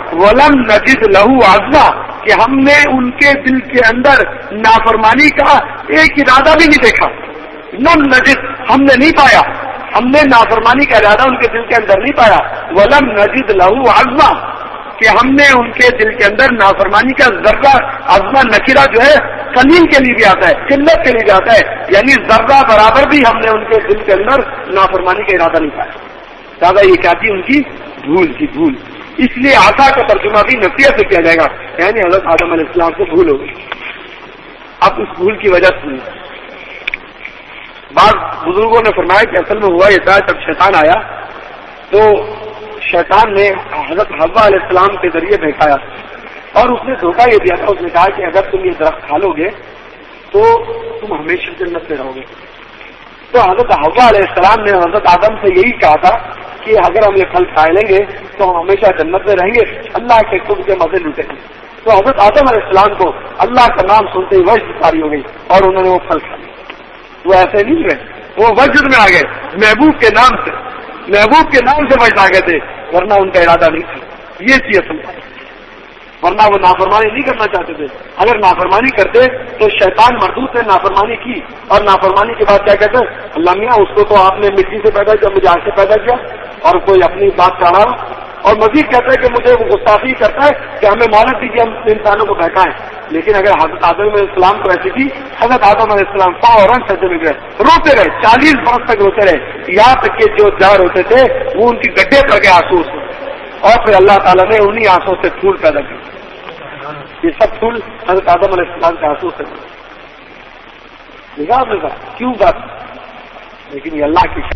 ولم نجد لہو عزما، کہ ہم نے ان کے دل کے اندر نافرمانی کا ایک ارادہ بھی نہیں دیکھا. لم نجد، ہم نے نہیں پایا، ہم نے نافرمانی کا ارادہ ان کے دل کے اندر نہیں پایا. ولم نجد لہو عزما، کہ ہم نے ان کے دل کے اندر نافرمانی کا ذرہ، عزما نکرہ جو ہے قلیل کے لیے بھی آتا ہے، قلت کے لیے بھی آتا ہے، یعنی ذرہ برابر بھی ہم نے ان کے دل کے اندر نافرمانی کا ارادہ نہیں پایا. دادا یہ کیا تھی؟ ان کی بھول کی بھول. اس لیے عصا کا ترجمہ بھی نصیحت سے کیا جائے گا، یعنی حضرت آدم علیہ السلام سے بھول ہو گئی. اب اس بھول کی وجہ سے بعض بزرگوں نے فرمایا کہ اصل میں ہوا یہ تھا، جب شیطان آیا تو شیطان نے حضرت حوا علیہ السلام کے ذریعے بہکایا اور اس نے دھوکہ یہ دیا تھا. اس نے کہا کہ اگر تم یہ درخت کھا لو گے تو تم ہمیشہ جنت میں رہو گے. تو حضرت حوا علیہ السلام نے حضرت آدم سے یہی کہا تھا کہ اگر ہم یہ پھل کھا لیں گے تو ہم ہمیشہ جنت میں رہیں گے، اللہ کے خود کے مزے لوٹیں گے. تو حضرت آدم علیہ السلام کو اللہ کا نام سنتے ہی وجد طاری ہو گئی اور انہوں نے وہ پھل کھا لیا. وہ ایسے نہیں ہوئے، وہ وجد میں آ گئے، محبوب کے نام سے، محبوب کے نام سے وجد آ گئے تھے، ورنہ ان کا ارادہ نہیں تھا. یہ چیز اصل ہے، ورنہ وہ نافرمانی نہیں کرنا چاہتے تھے. اگر نافرمانی کرتے تو شیطان مردود نے نافرمانی کی، اور نافرمانی کے بعد کیا کہتے ہیں؟ اللہ میاں اس کو تو آپ نے مٹی سے پیدا کیا، مجھے آگ سے پیدا کیا، اور کوئی اپنی بات کر رہا. اور مزید کہتا ہے کہ مجھے وہ گستاخی کرتا ہے کہ ہمیں مہلت دیجیے، ہم انسانوں کو بہکائیں. لیکن اگر حضرت آدم علیہ السلام کو ایسی تھی، حضرت آدم علیہ السلام فوراً سجدے میں گئے، روتے رہے، 40 برس تک روتے رہے، یہاں تک کہ جو جا روتے تھے وہ ان کی گڈھے پڑ گئے آنسو سے، اور پھر اللہ تعالیٰ نے انہی آنسو سے پھول پیدا کیے. یہ سب پھول حضرت آدم علیہ السلام کے آنسو سے دیکھا آپ نے کہا کیوں بات، لیکن یہ اللہ کی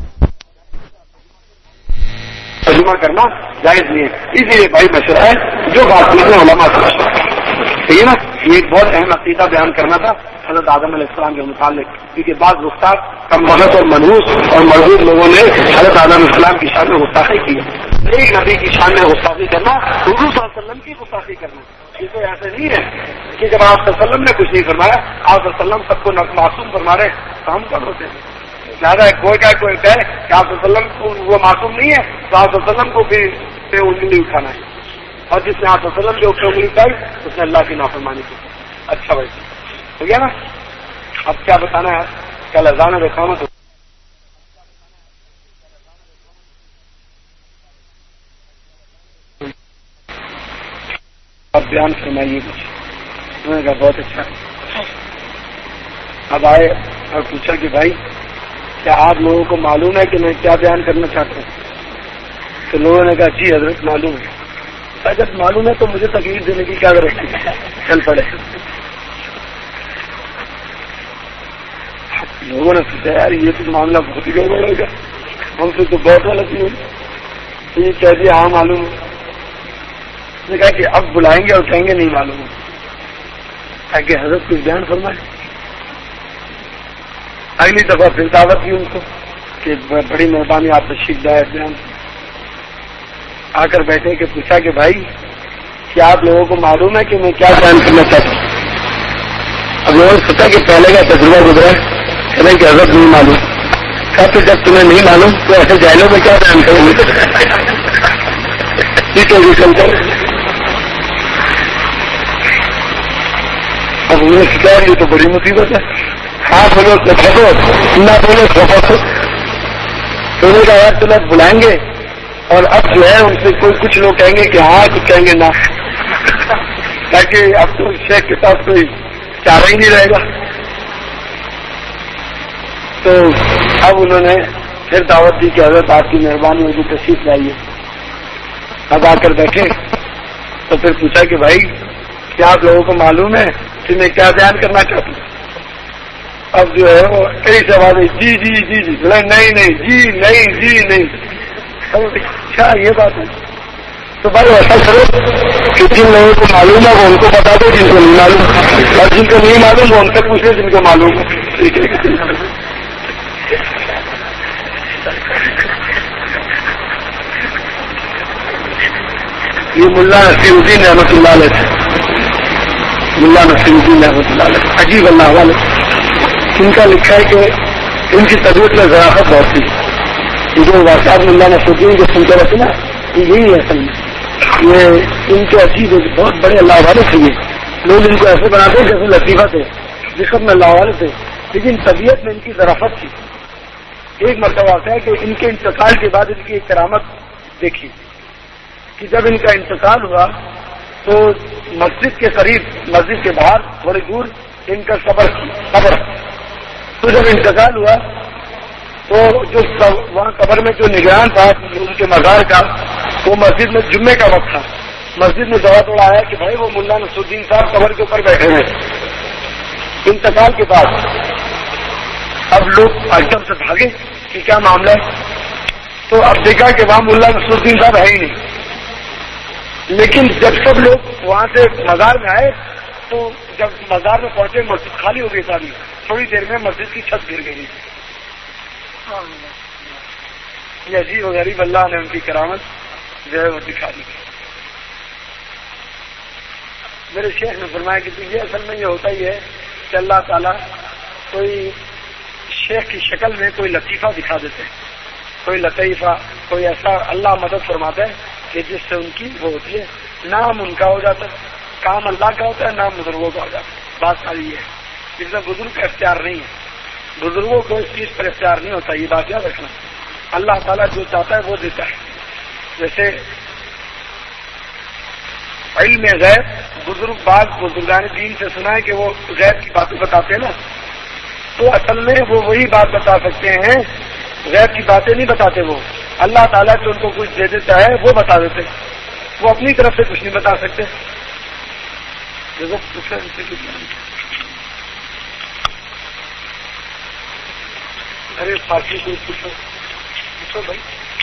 ترجمہ کرنا جائز نہیں ہے. اسی لیے بھائی مشورہ ہے جو بات میں علماء سے مشورہ، ٹھیک ہے نا. یہ ایک بہت اہم عقیدہ بیان کرنا تھا حضرت آدم علیہ السلام کے متعلق، کیونکہ بعض گفتار کم وقت اور منحوس اور مردود لوگوں نے حضرت آدم علیہ السلام کی شان میں گستاخی کی. ایک نبی کی شان میں گستاخی کرنا، حضور صلی اللہ علیہ وسلم کی گستاخی کرنا، یہ تو ایسا نہیں ہے کہ جب آپ صلی اللہ علیہ وسلم نے کچھ نہیں فرمایا، آپ صلی اللہ علیہ وسلم سب کو معصوم فرما رہے تو ہم کون ہوتے ہیں؟ زیادہ کوئی کہے کہ آپ صلی اللہ علیہ وسلم کو وہ معصوم نہیں ہے تو آپ صلی اللہ علیہ وسلم کو بھی پہ انگلی اٹھانا ہے، اور جس نے آپ صلی اللہ علیہ وسلم کے اوپر انگلی اٹھائی اس نے اللہ کی نافرمانی کی. اچھا بھائی ہو گیا نا. اب کیا بتانا ہے؟ کل اذان و اقامت اب بیان فرمائیے کچھ. انہوں نے کہا بہت اچھا. اب آئے اور پوچھا کہ بھائی کیا آپ لوگوں کو معلوم ہے کہ میں کیا بیان کرنا چاہتا ہوں؟ تو لوگوں نے کہا جی حضرت معلوم ہے. جب معلوم ہے تو مجھے تکلیف دینے کی کیا ضرورت ہے، چل پڑے. لوگوں نے سوچا یار یہ تو معاملہ بہت ہی گڑبڑ ہوگا، ہم سے تو بہت غلطی ہوئی. تو یہ کہہ دیا ہاں معلوم ہے. اس نے کہا کہ اب بلائیں گے اور کہیں گے نہیں معلوم ہے، تاکہ حضرت کچھ بیان فرمائے. اگلی دفعہ پھر دعوت دی ان کو کہ بڑی مہربانی آپ تشریف لائے بیان. آ کر بیٹھے کہ پوچھا کہ بھائی کیا آپ لوگوں کو معلوم ہے کہ میں کیا بیان کرنا چاہتا ہوں؟ اب لوگوں نے سوچا کہ پہلے کا تجربہ گزرا ہے کہ حضرت نہیں معلوم. کہا تو جب تمہیں نہیں معلوم تو ایسے جائلوں میں کیا بیان کروں گے؟ اب انہوں نے سکھایا یہ تو بڑی مصیبت ہے. ہاں بولو تو پھنسو، نہ بولو تو پھنسو. تو انہوں نے کہا یار تمہیں بلائیں گے اور اب جو ہے ان سے کچھ لوگ کہیں گے کہ ہاں کچھ کہیں گے نہ، تاکہ اب تو شیخ کے پاس کوئی چارہ ہی نہیں رہے گا. تو اب انہوں نے پھر دعوت دی کہ حضرت آپ کی مہربانی ہوگی تشریف لائیے. اب آ کر بیٹھے تو پھر پوچھا کہ بھائی کیا آپ لوگوں کو معلوم ہے کہ میں کیا بیان کرنا چاہتا ہوں؟ اب جو ہے وہ کئی سوال ہے جی جی جی جی نہیں نہیں جی نہیں جی نہیں. اچھا یہ بات ہے. تو بھائی ایسا کرو کہ جن لوگوں کو معلوم ہے وہ ان کو بتا دو، جن کو نہیں معلوم، اور جن کو نہیں معلوم وہ ان سے پوچھے جن کو معلوم ہے. ٹھیک ہے. یہ ملا نصیر الدین رحمۃ اللہ علیہ، ملا نصیر الدین رحمۃ اللہ علیہ عجیب اللہ والے. ان کا لکھا ہے کہ ان کی طبیعت میں ذرافت بہت تھی. جو واقعات ملا نصیر الدین جو سنتے رہتے نا یہی ہے اصل میں. یہ ان کے عجیب بہت بڑے اللہ والے تھے، یہ لوگ ان کو ایسے بناتے ہیں جیسے لطیفہ تھے، جسم میں اللہ والے تھے، لیکن طبیعت میں ان کی ظرافت تھی۔ ایک مرتبہ آتا ہے کہ ان کے انتقال کے بعد ان کی ایک کرامت دیکھی کہ جب ان کا انتقال ہوا تو مسجد کے قریب، مسجد کے باہر تھوڑی دور ان کا قبر تو جب انتقال ہوا تو جو وہاں قبر میں جو نگران تھا ان کے مزار کا، وہ مسجد میں جمعے کا وقت تھا، مسجد میں دوا توڑا آیا کہ بھائی وہ ملا نصر الدین صاحب قبر کے اوپر بیٹھے ہیں انتقال کے بعد۔ اب لوگ ایک دم سے بھاگے کہ کیا معاملہ ہے، تو اب دیکھا کہ وہاں ملا نصر الدین صاحب ہے ہی نہیں، لیکن جب سب لوگ وہاں سے مزار میں آئے تو جب مزار میں پہنچے مسجد خالی ہو گئی ساری، تھوڑی دیر میں مسجد کی چھت گر گئی۔ یہ عجیب و غریب اللہ نے ان کی کرامت جو ہے وہ دکھا دی۔ میرے شیخ نے فرمایا کہ یہ اصل میں یہ ہوتا ہی ہے کہ اللہ تعالیٰ کوئی شیخ کی شکل میں کوئی لطیفہ دکھا دیتے ہیں، کوئی لطیفہ، کوئی ایسا اللہ مدد فرماتا ہے کہ جس سے ان کی وہ ہوتی ہے، نام ان کا ہو جاتا ہے، کام اللہ کا ہوتا ہے، نام بزرگوں کا ہو جاتا ہے۔ بات ساری یہ ہے، اس میں بزرگ کا اختیار نہیں ہے، بزرگوں کو اس چیز پر اختیار نہیں ہوتا، یہ بات یاد رکھنا۔ اللہ تعالیٰ جو چاہتا ہے وہ دیتا ہے۔ جیسے علم غیب بزرگ بعض بزرگان دین سے سنا ہے کہ وہ غیب کی باتیں بتاتے ہیں نا، تو اصل میں وہ وہی بات بتا سکتے ہیں، غیب کی باتیں نہیں بتاتے، وہ اللہ تعالیٰ جو ان کو کچھ دے دیتا ہے وہ بتا دیتے، وہ اپنی طرف سے کچھ نہیں بتا سکتے۔ ارے فارسی کو پوچھو بھائی،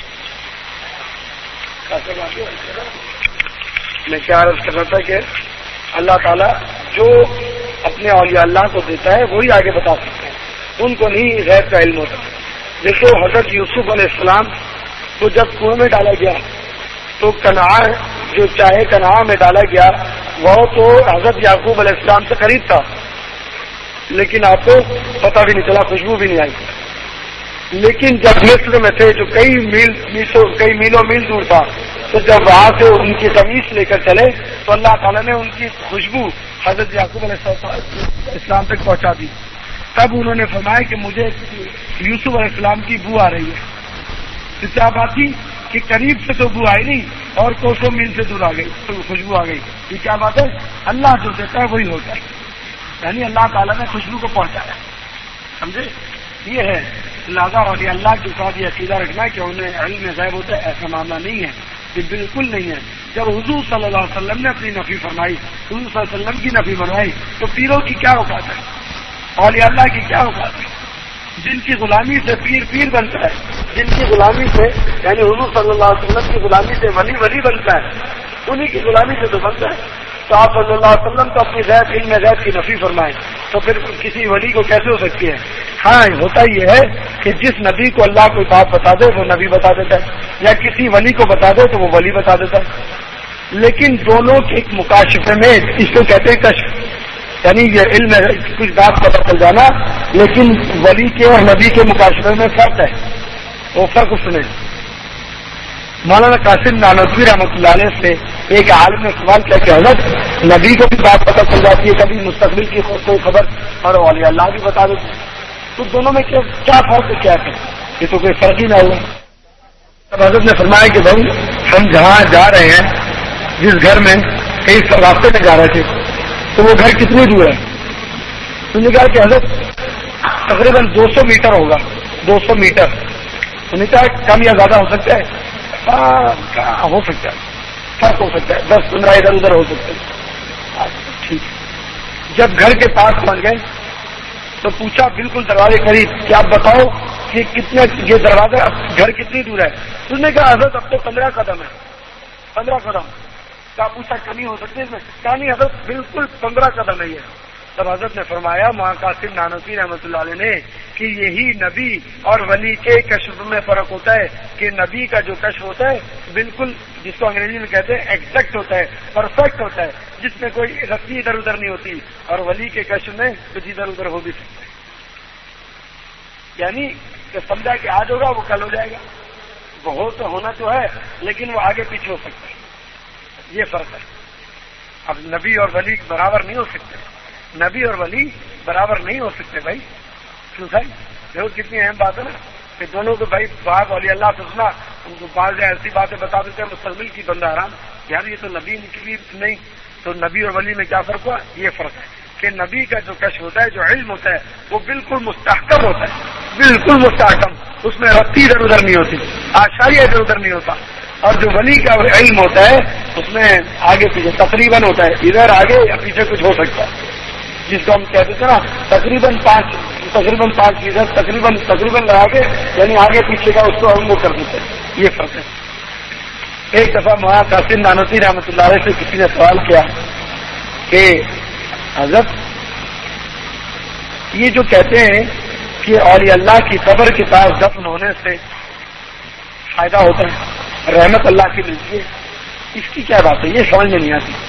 میں کیا عرض کر رہا تھا کہ اللہ تعالیٰ جو اپنے اولیاء اللہ کو دیتا ہے وہی آگے بتا سکتے ہیں، ان کو نہیں غیب کا علم ہوتا۔ دیکھو حضرت یوسف علیہ السلام کو جب کنویں میں ڈالا گیا تو کنعان جو چاہے کنعان میں ڈالا گیا وہ تو حضرت یعقوب علیہ السلام سے قریب تھا، لیکن آپ کو پتہ بھی نہیں چلا، خوشبو بھی نہیں آئی۔ لیکن جب مصر میں تھے جو کئی میلوں میل دور تھا، تو جب وہاں سے ان کی قمیص لے کر چلے تو اللہ تعالیٰ نے ان کی خوشبو حضرت یعقوب علیہ السلام تک پہنچا دی۔ تب انہوں نے فرمایا کہ مجھے یوسف علیہ السلام کی بو آ رہی ہے۔ تو کیا بات تھی کہ قریب سے تو بو آئی نہیں اور کوسوں میل سے دور آ گئی تو خوشبو آ گئی۔ یہ کیا بات ہے؟ اللہ جو دیتا ہے وہی ہوتا ہے، یعنی اللہ تعالیٰ نے خوشبو کو پہنچایا، سمجھے؟ یہ ہے لہٰذا اور اللہ کے ساتھ یہ عقیدہ رکھنا کہ انہیں علم غیب ہوتا ہے، ایسا معاملہ نہیں ہے، یہ بالکل نہیں ہے۔ جب حضور صلی اللہ علیہ وسلم نے اپنی نفی فرمائی، حضور صلی اللہ علیہ وسلم کی نفی فرمائی، تو پیروں کی کیا اوقات ہے، اولیاء اللہ کی کیا اوقات ہے؟ جن کی غلامی سے پیر بنتا ہے، جن کی غلامی سے یعنی حضور صلی اللہ علیہ وسلم کی غلامی سے ولی بنتا ہے، انہی کی غلامی سے تو بنتا ہے۔ تو آپ صلی اللہ علیہ وسلم تو اپنی غیب علم غیب کی نفی فرمائیں تو پھر کسی ولی کو کیسے ہو سکتی ہے؟ ہاں ہوتا یہ ہے کہ جس نبی کو اللہ کوئی بات بتا دے وہ نبی بتا دیتا ہے، یا کسی ولی کو بتا دے تو وہ ولی بتا دیتا ہے، لیکن دونوں کے ایک مکاشفے میں، اس کو کہتے ہیں کشف، یعنی یہ علم کچھ بات پتہ چل جانا، لیکن ولی کے اور نبی کے مکاشفے میں فرق ہے، وہ فرق اس میں۔ مولانا قاسم نانوتوی رحمۃ اللہ علیہ سے ایک عالم نے سوال کیا کہ حضرت نبی کو بھی بات پتہ چل جاتی ہے کبھی مستقبل کی کوئی خبر، اور اولیاء اللہ بھی بتا دیتے ہیں، تو دونوں میں کیا فرق ہے؟ کیا ہے؟ یہ تو کوئی فرق ہی نہ ہوا۔ تب حضرت نے فرمایا کہ بھائی ہم جہاں جا رہے ہیں، جس گھر میں کئی راستے میں جا رہے تھے، تو وہ گھر کتنی دور ہے؟ انہوں نے کہا کہ حضرت تقریباً 200 میٹر ہوگا، 200 میٹر۔ انہوں نے کہا کم یا زیادہ ہو سکتا ہے؟ ہو سکتا ہے، فرق ہو سکتا ہے، 10-15 ادھر ادھر ہو سکتے ہیں۔ ٹھیک، جب گھر کے پاس پہنچ گئے تو پوچھا بالکل دروازے قریب کہ آپ بتاؤ کہ کتنے یہ دروازہ گھر کتنی دور ہے؟ اس نے کہا حضرت اب تو 15 قدم ہے، 15 قدم۔ کیا پوچھا کمی ہو سکتی ہے اس میں؟ کہا نہیں حضرت بالکل 15 قدم ہے یہ۔ تب حضرت نے فرمایا مولانا قاسم نانوتوی رحمۃ اللہ علیہ نے کہ یہی نبی اور ولی کے کشف میں فرق ہوتا ہے کہ نبی کا جو کشف ہوتا ہے بالکل، جس کو انگریزی میں کہتے ہیں ایگزیکٹ ہوتا ہے، پرفیکٹ ہوتا ہے، جس میں کوئی رسی ادھر ادھر نہیں ہوتی، اور ولی کے کشف میں کچھ ادھر ادھر ہو بھی سکتا ہے، یعنی کہ سمجھا کہ آج ہوگا وہ کل ہو جائے گا، وہ ہونا تو ہے لیکن وہ آگے پیچھے ہو سکتا ہے۔ یہ فرق ہے. اب نبی اور ولی برابر نہیں ہو سکتے. نبی اور ولی برابر نہیں ہو سکتے بھائی. کیوں بھائی؟ دیکھو کتنی اہم بات ہے نا کہ دونوں کو بھائی بعض اولیاء اللہ سے سنا ان کو بعض ایسی باتیں بتا دیتے ہیں مستقبل کی بندہ حرام. یار یہ تو نبی کی نہیں. تو نبی اور ولی میں کیا فرق ہوا؟ یہ فرق ہے کہ نبی کا جو کشف ہوتا ہے، جو علم ہوتا ہے، وہ بالکل مستحکم ہوتا ہے، بالکل مستحکم. اس میں رتی ادھر ادھر نہیں ہوتی، آشاریہ ادھر ادھر نہیں ہوتا. اور جو ولی کا علم ہوتا ہے اس میں آگے پیچھے تقریباً ہوتا ہے، ادھر آگے یا پیچھے کچھ ہو سکتا ہے، جس کو ہم کہتے تھے نا تقریباً 5% تقریباً لگا کے، یعنی آگے پیچھے کا اس کو ہم وہ کر دیتے ہیں. یہ فرق ہے. ایک دفعہ مولانا قاسم نانوتوی رحمۃ اللہ علیہ سے کسی نے سوال کیا کہ حضرت یہ جو کہتے ہیں کہ اولیاء اللہ کی قبر کے پاس دفن ہونے سے فائدہ ہوتا ہے، رحمت اللہ کی ملتی ہے، اس کی کیا بات ہے؟ یہ سمجھ میں نہیں آتی.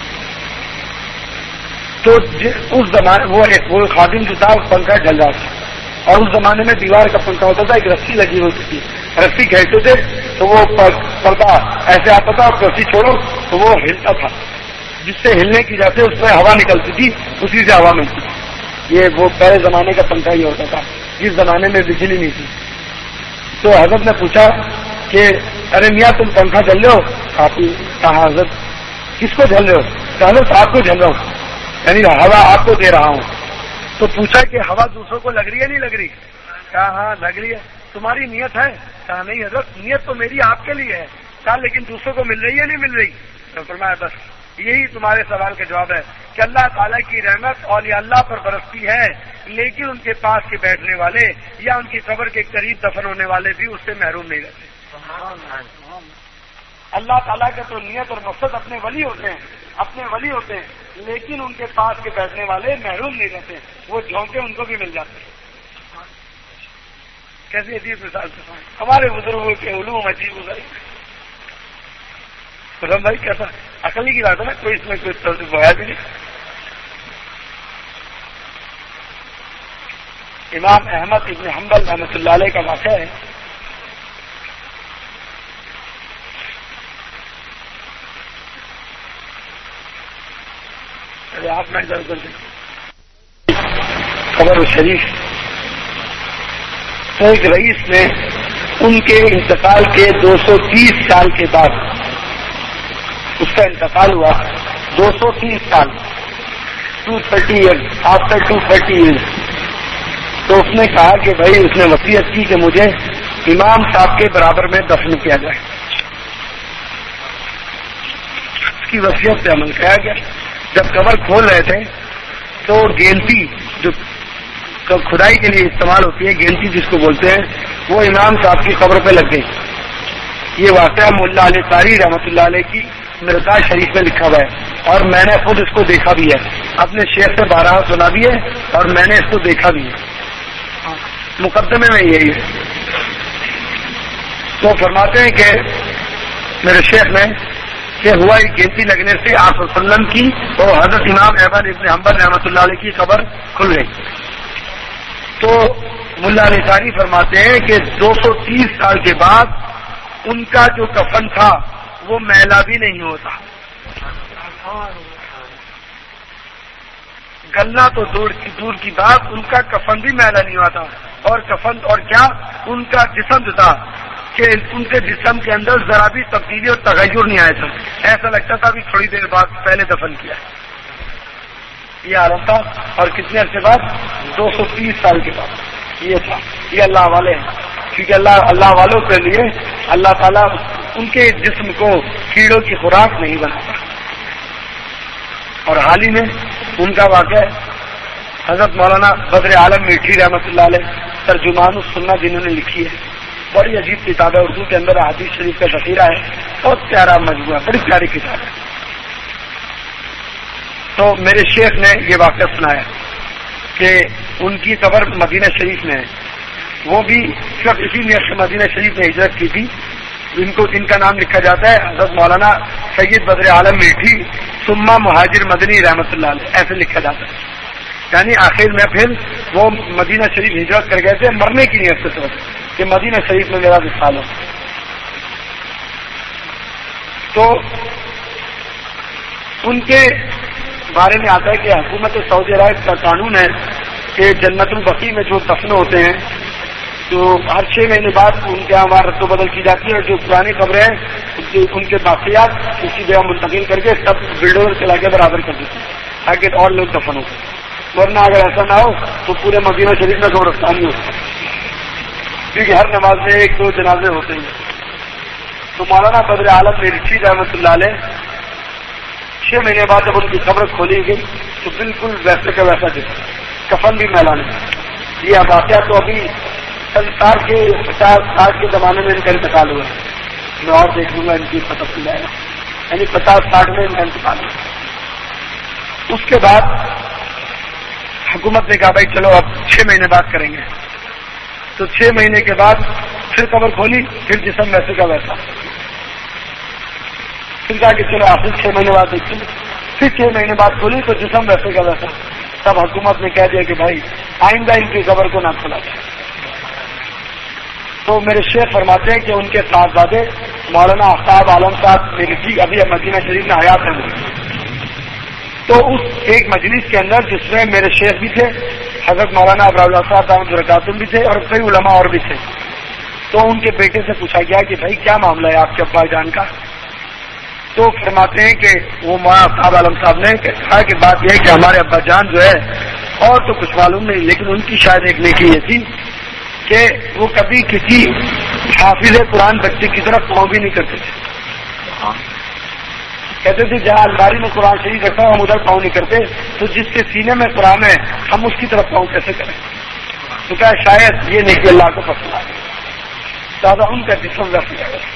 تو اس زمانے وہ خادم جو تھا پنکھا جل رہا تھا، اور اس زمانے میں دیوار کا پنکھا ہوتا تھا، ایک رسی لگی ہوتی تھی، رسی کھینچتے تھے تو وہ پردہ ایسے آتا تھا، اور رسی چھوڑو تو وہ ہلتا تھا، جس سے ہلنے کی وجہ سے اس میں ہوا نکلتی تھی، اسی سے ہوا ملتی تھی. یہ وہ پہلے زمانے کا پنکھا ہی ہوتا تھا جس زمانے میں بجلی نہیں تھی. تو حضرت نے پوچھا کہ ارے میاں تم پنکھا جل رہے ہو؟ آپ کہا حضرت کس کو جل رہے ہو؟ کہ حضرت آپ کو جل رہا ہوں، یعنی ہوا آپ کو دے رہا ہوں. تو پوچھا کہ ہوا دوسروں کو لگ رہی ہے نہیں لگ رہی؟ کہا ہاں لگ رہی ہے. تمہاری نیت ہے؟ کہا نہیں حضرت نیت تو میری آپ کے لیے ہے. کہا لیکن دوسروں کو مل رہی ہے نہیں مل رہی؟ تو فرمایا بس یہی تمہارے سوال کا جواب ہے کہ اللہ تعالیٰ کی رحمت اولیاء اللہ پر برستی ہے، لیکن ان کے پاس کے بیٹھنے والے یا ان کی قبر کے قریب دفن ہونے والے بھی اس سے محروم نہیں رہتے. اللہ تعالیٰ کا تو نیت اور مقصد اپنے ولی ہوتے ہیں، لیکن ان کے پاس کے بیٹھنے والے محروم نہیں رہتے، وہ جھونکے ان کو بھی مل جاتے ہیں. کیسی عجیب مثال سے ہمارے بزرگوں کے علوم عجیب گزاری. خرم بھائی کیسا عقلی کی بات ہے نا، کوئی اس میں کوئی بویا بھی نہیں. امام احمد ابن حنبل رحمۃ اللہ علیہ کا واقعہ ہے. آپ میں ادھر ادھر قبر شریف. تو ایک رئیس نے ان کے انتقال کے 230 سال کے بعد، اس کا انتقال ہوا 230 سال، 230 ایئرس، آفٹر 230 ایئرس. تو اس نے کہا کہ بھائی اس نے وصیت کی کہ مجھے امام صاحب کے برابر میں دفن کیا جائے. اس کی وصیت پہ عمل کیا گیا. جب قبر کھول رہے تھے تو گینتی جو کھدائی کے لیے استعمال ہوتی ہے، گینتی جس کو بولتے ہیں، وہ امام صاحب کی قبر پہ لگ گئی. یہ واقعہ ملا علی قاری رحمۃ اللہ علیہ کی مرکات شریف میں لکھا ہوا ہے، اور میں نے خود اس کو دیکھا بھی ہے، اپنے شیخ سے 12 سنا بھی ہے، اور میں نے اس کو دیکھا بھی ہے. مقدمے میں یہی ہے. تو فرماتے ہیں کہ میرے شیخ نے کہ ہوا ایک گنتی لگنے سے آپ صلی اللہ علیہ وسلم کی اور حضرت امام احمد ابن حنبل رحمۃ اللہ علیہ کی قبر کھل گئی. تو ملا علی قاری فرماتے ہیں کہ 230 سال کے بعد ان کا جو کفن تھا وہ میلا بھی نہیں ہوتا. گلنا تو دور کی بات، ان کا کفن بھی میلا نہیں ہوتا. اور کفن اور کیا ان کا جسم جو تھا کہ ان کے جسم کے اندر ذرا بھی تبدیلی اور تغیر نہیں آیا تھا، ایسا لگتا تھا بھی تھوڑی دیر بعد پہلے دفن کیا. یہ عالم تھا. اور کتنے عرصے بعد؟ 230 سال کے بعد یہ تھا. یہ اللہ والے ہیں، کیونکہ اللہ والوں کے لیے اللہ تعالیٰ ان کے جسم کو کیڑوں کی خوراک نہیں بناتا. اور حال ہی میں ان کا واقعہ حضرت مولانا بدر عالم میٹھی رحمۃ اللہ علیہ ترجمان السنہ جنہوں نے لکھی ہے، بڑی عجیب کتاب ہے، اردو کے اندر حدیث شریف کا ذخیرہ ہے، بہت پیارا مجموعہ، بڑی پیاری کتاب ہے. تو میرے شیخ نے یہ واقعہ سنایا کہ ان کی قبر مدینہ شریف میں ہے. وہ بھی صرف اسی نیت سے مدینہ شریف میں ہجرت کی تھی. ان کا نام لکھا جاتا ہے حضرت مولانا سید بدر عالم میٹھی ثم مہاجر مدنی رحمۃ اللہ علیہ، ایسے لکھا جاتا ہے. یعنی آخر میں پھر وہ مدینہ شریف ہجرت کر گئے تھے مرنے کی نیت سے کہ مدینہ شریف میں میرا وصال ہو. تو ان کے بارے میں آتا ہے کہ حکومت سعودی عرب کا قانون ہے کہ جنت البقیع میں جو دفن ہوتے ہیں تو ہر 6 مہینے بعد ان کے یہاں رد و بدل کی جاتی ہے، اور جو پرانی قبریں ہیں ان کے باقیات کسی جگہ منتقل کر کے سب بلڈوزر چلا کے برابر کر دیتے ہیں تاکہ اور لوگ دفن ہو، ورنہ اگر ایسا نہ ہو تو پورے مدینہ شریف میں قبرستانی ہو سکتی، کیونکہ ہر نماز میں 1-2 جنازے ہوتے ہیں۔ تو مولانا بدر عالم میری چیز رحمۃ اللہ علیہ 6 مہینے بعد جب ان کی قبر کھولی گئی تو بالکل ویسے کا ویسا دکھا، کفن بھی میلا نہیں۔ یہ واقعہ تو ابھی 50 کے زمانے میں ان کا انتقال ہوا ہے، میں اور دیکھ لوں گا ان کی پتہ چل جائے گا، یعنی 50-60 میں ان کا انتقال ہوا۔ اس کے بعد حکومت نے کہا بھائی چلو اب 6 مہینے بعد کریں گے، تو 6 مہینے کے بعد پھر قبر کھولی، پھر جسم ویسے کا ویسا، پھر کہا کہ چلو آخر 6 مہینے بعد دیکھیں، پھر 6 مہینے بعد کھولی تو جسم ویسے کا ویسا۔ تب حکومت نے کہہ دیا کہ بھائی آئندہ ان کی قبر کو نہ کھولا جائے۔ تو میرے شیخ فرماتے ہیں کہ ان کے صاحبزادے مولانا آفتاب عالم صاحب میری جی ابھی مدینہ شریف میں حیات ہیں، تو اس ایک مجلس کے اندر جس میں میرے شیخ بھی تھے، حضرت مولانا ابراہیم صاحب دامت برکاتہم بھی تھے، اور کئی علماء اور بھی تھے، تو ان کے بیٹے سے پوچھا گیا کہ بھائی کیا معاملہ ہے آپ کے ابا جان کا؟ تو فرماتے ہیں کہ وہ مولانا آفتاب عالم صاحب نے کہا کہ بات یہ ہے کہ ہمارے ابا جان جو ہے اور تو کچھ معلوم نہیں، لیکن ان کی شاید ایک نیکی یہ تھی کہ وہ کبھی کسی حافظ قرآن بچے کی طرف پاؤں بھی نہیں کرتے تھے، کہتے تھے جہاں الماری میں قرآن شریف رکھا ہم ادھر پاؤں نہیں کرتے، تو جس کے سینے میں قرآن ہے ہم اس کی طرف پاؤں کیسے کریں؟ تو کہا شاید یہ نیکی اللہ کو پسند آئے، زیادہ ان کا جسم رکھ جائے گا۔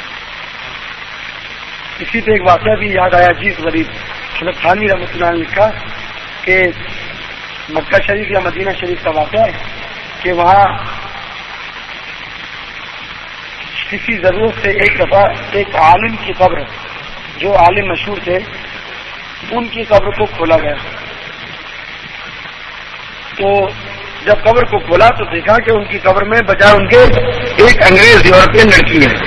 اسی پہ ایک واقعہ بھی یاد آیا عجیب غریب، حضرت تھانوی رحمۃ اللہ نے لکھا کہ مکہ شریف یا مدینہ شریف کا واقعہ ہے کہ وہاں کسی ضرورت سے ایک دفعہ ایک عالم کی قبر، جو عالم مشہور تھے، ان کی قبر کو کھولا گیا۔ تو جب قبر کو کھولا تو دیکھا کہ ان کی قبر میں بجائے ان کے ایک انگریز یورپین لڑکی ہے،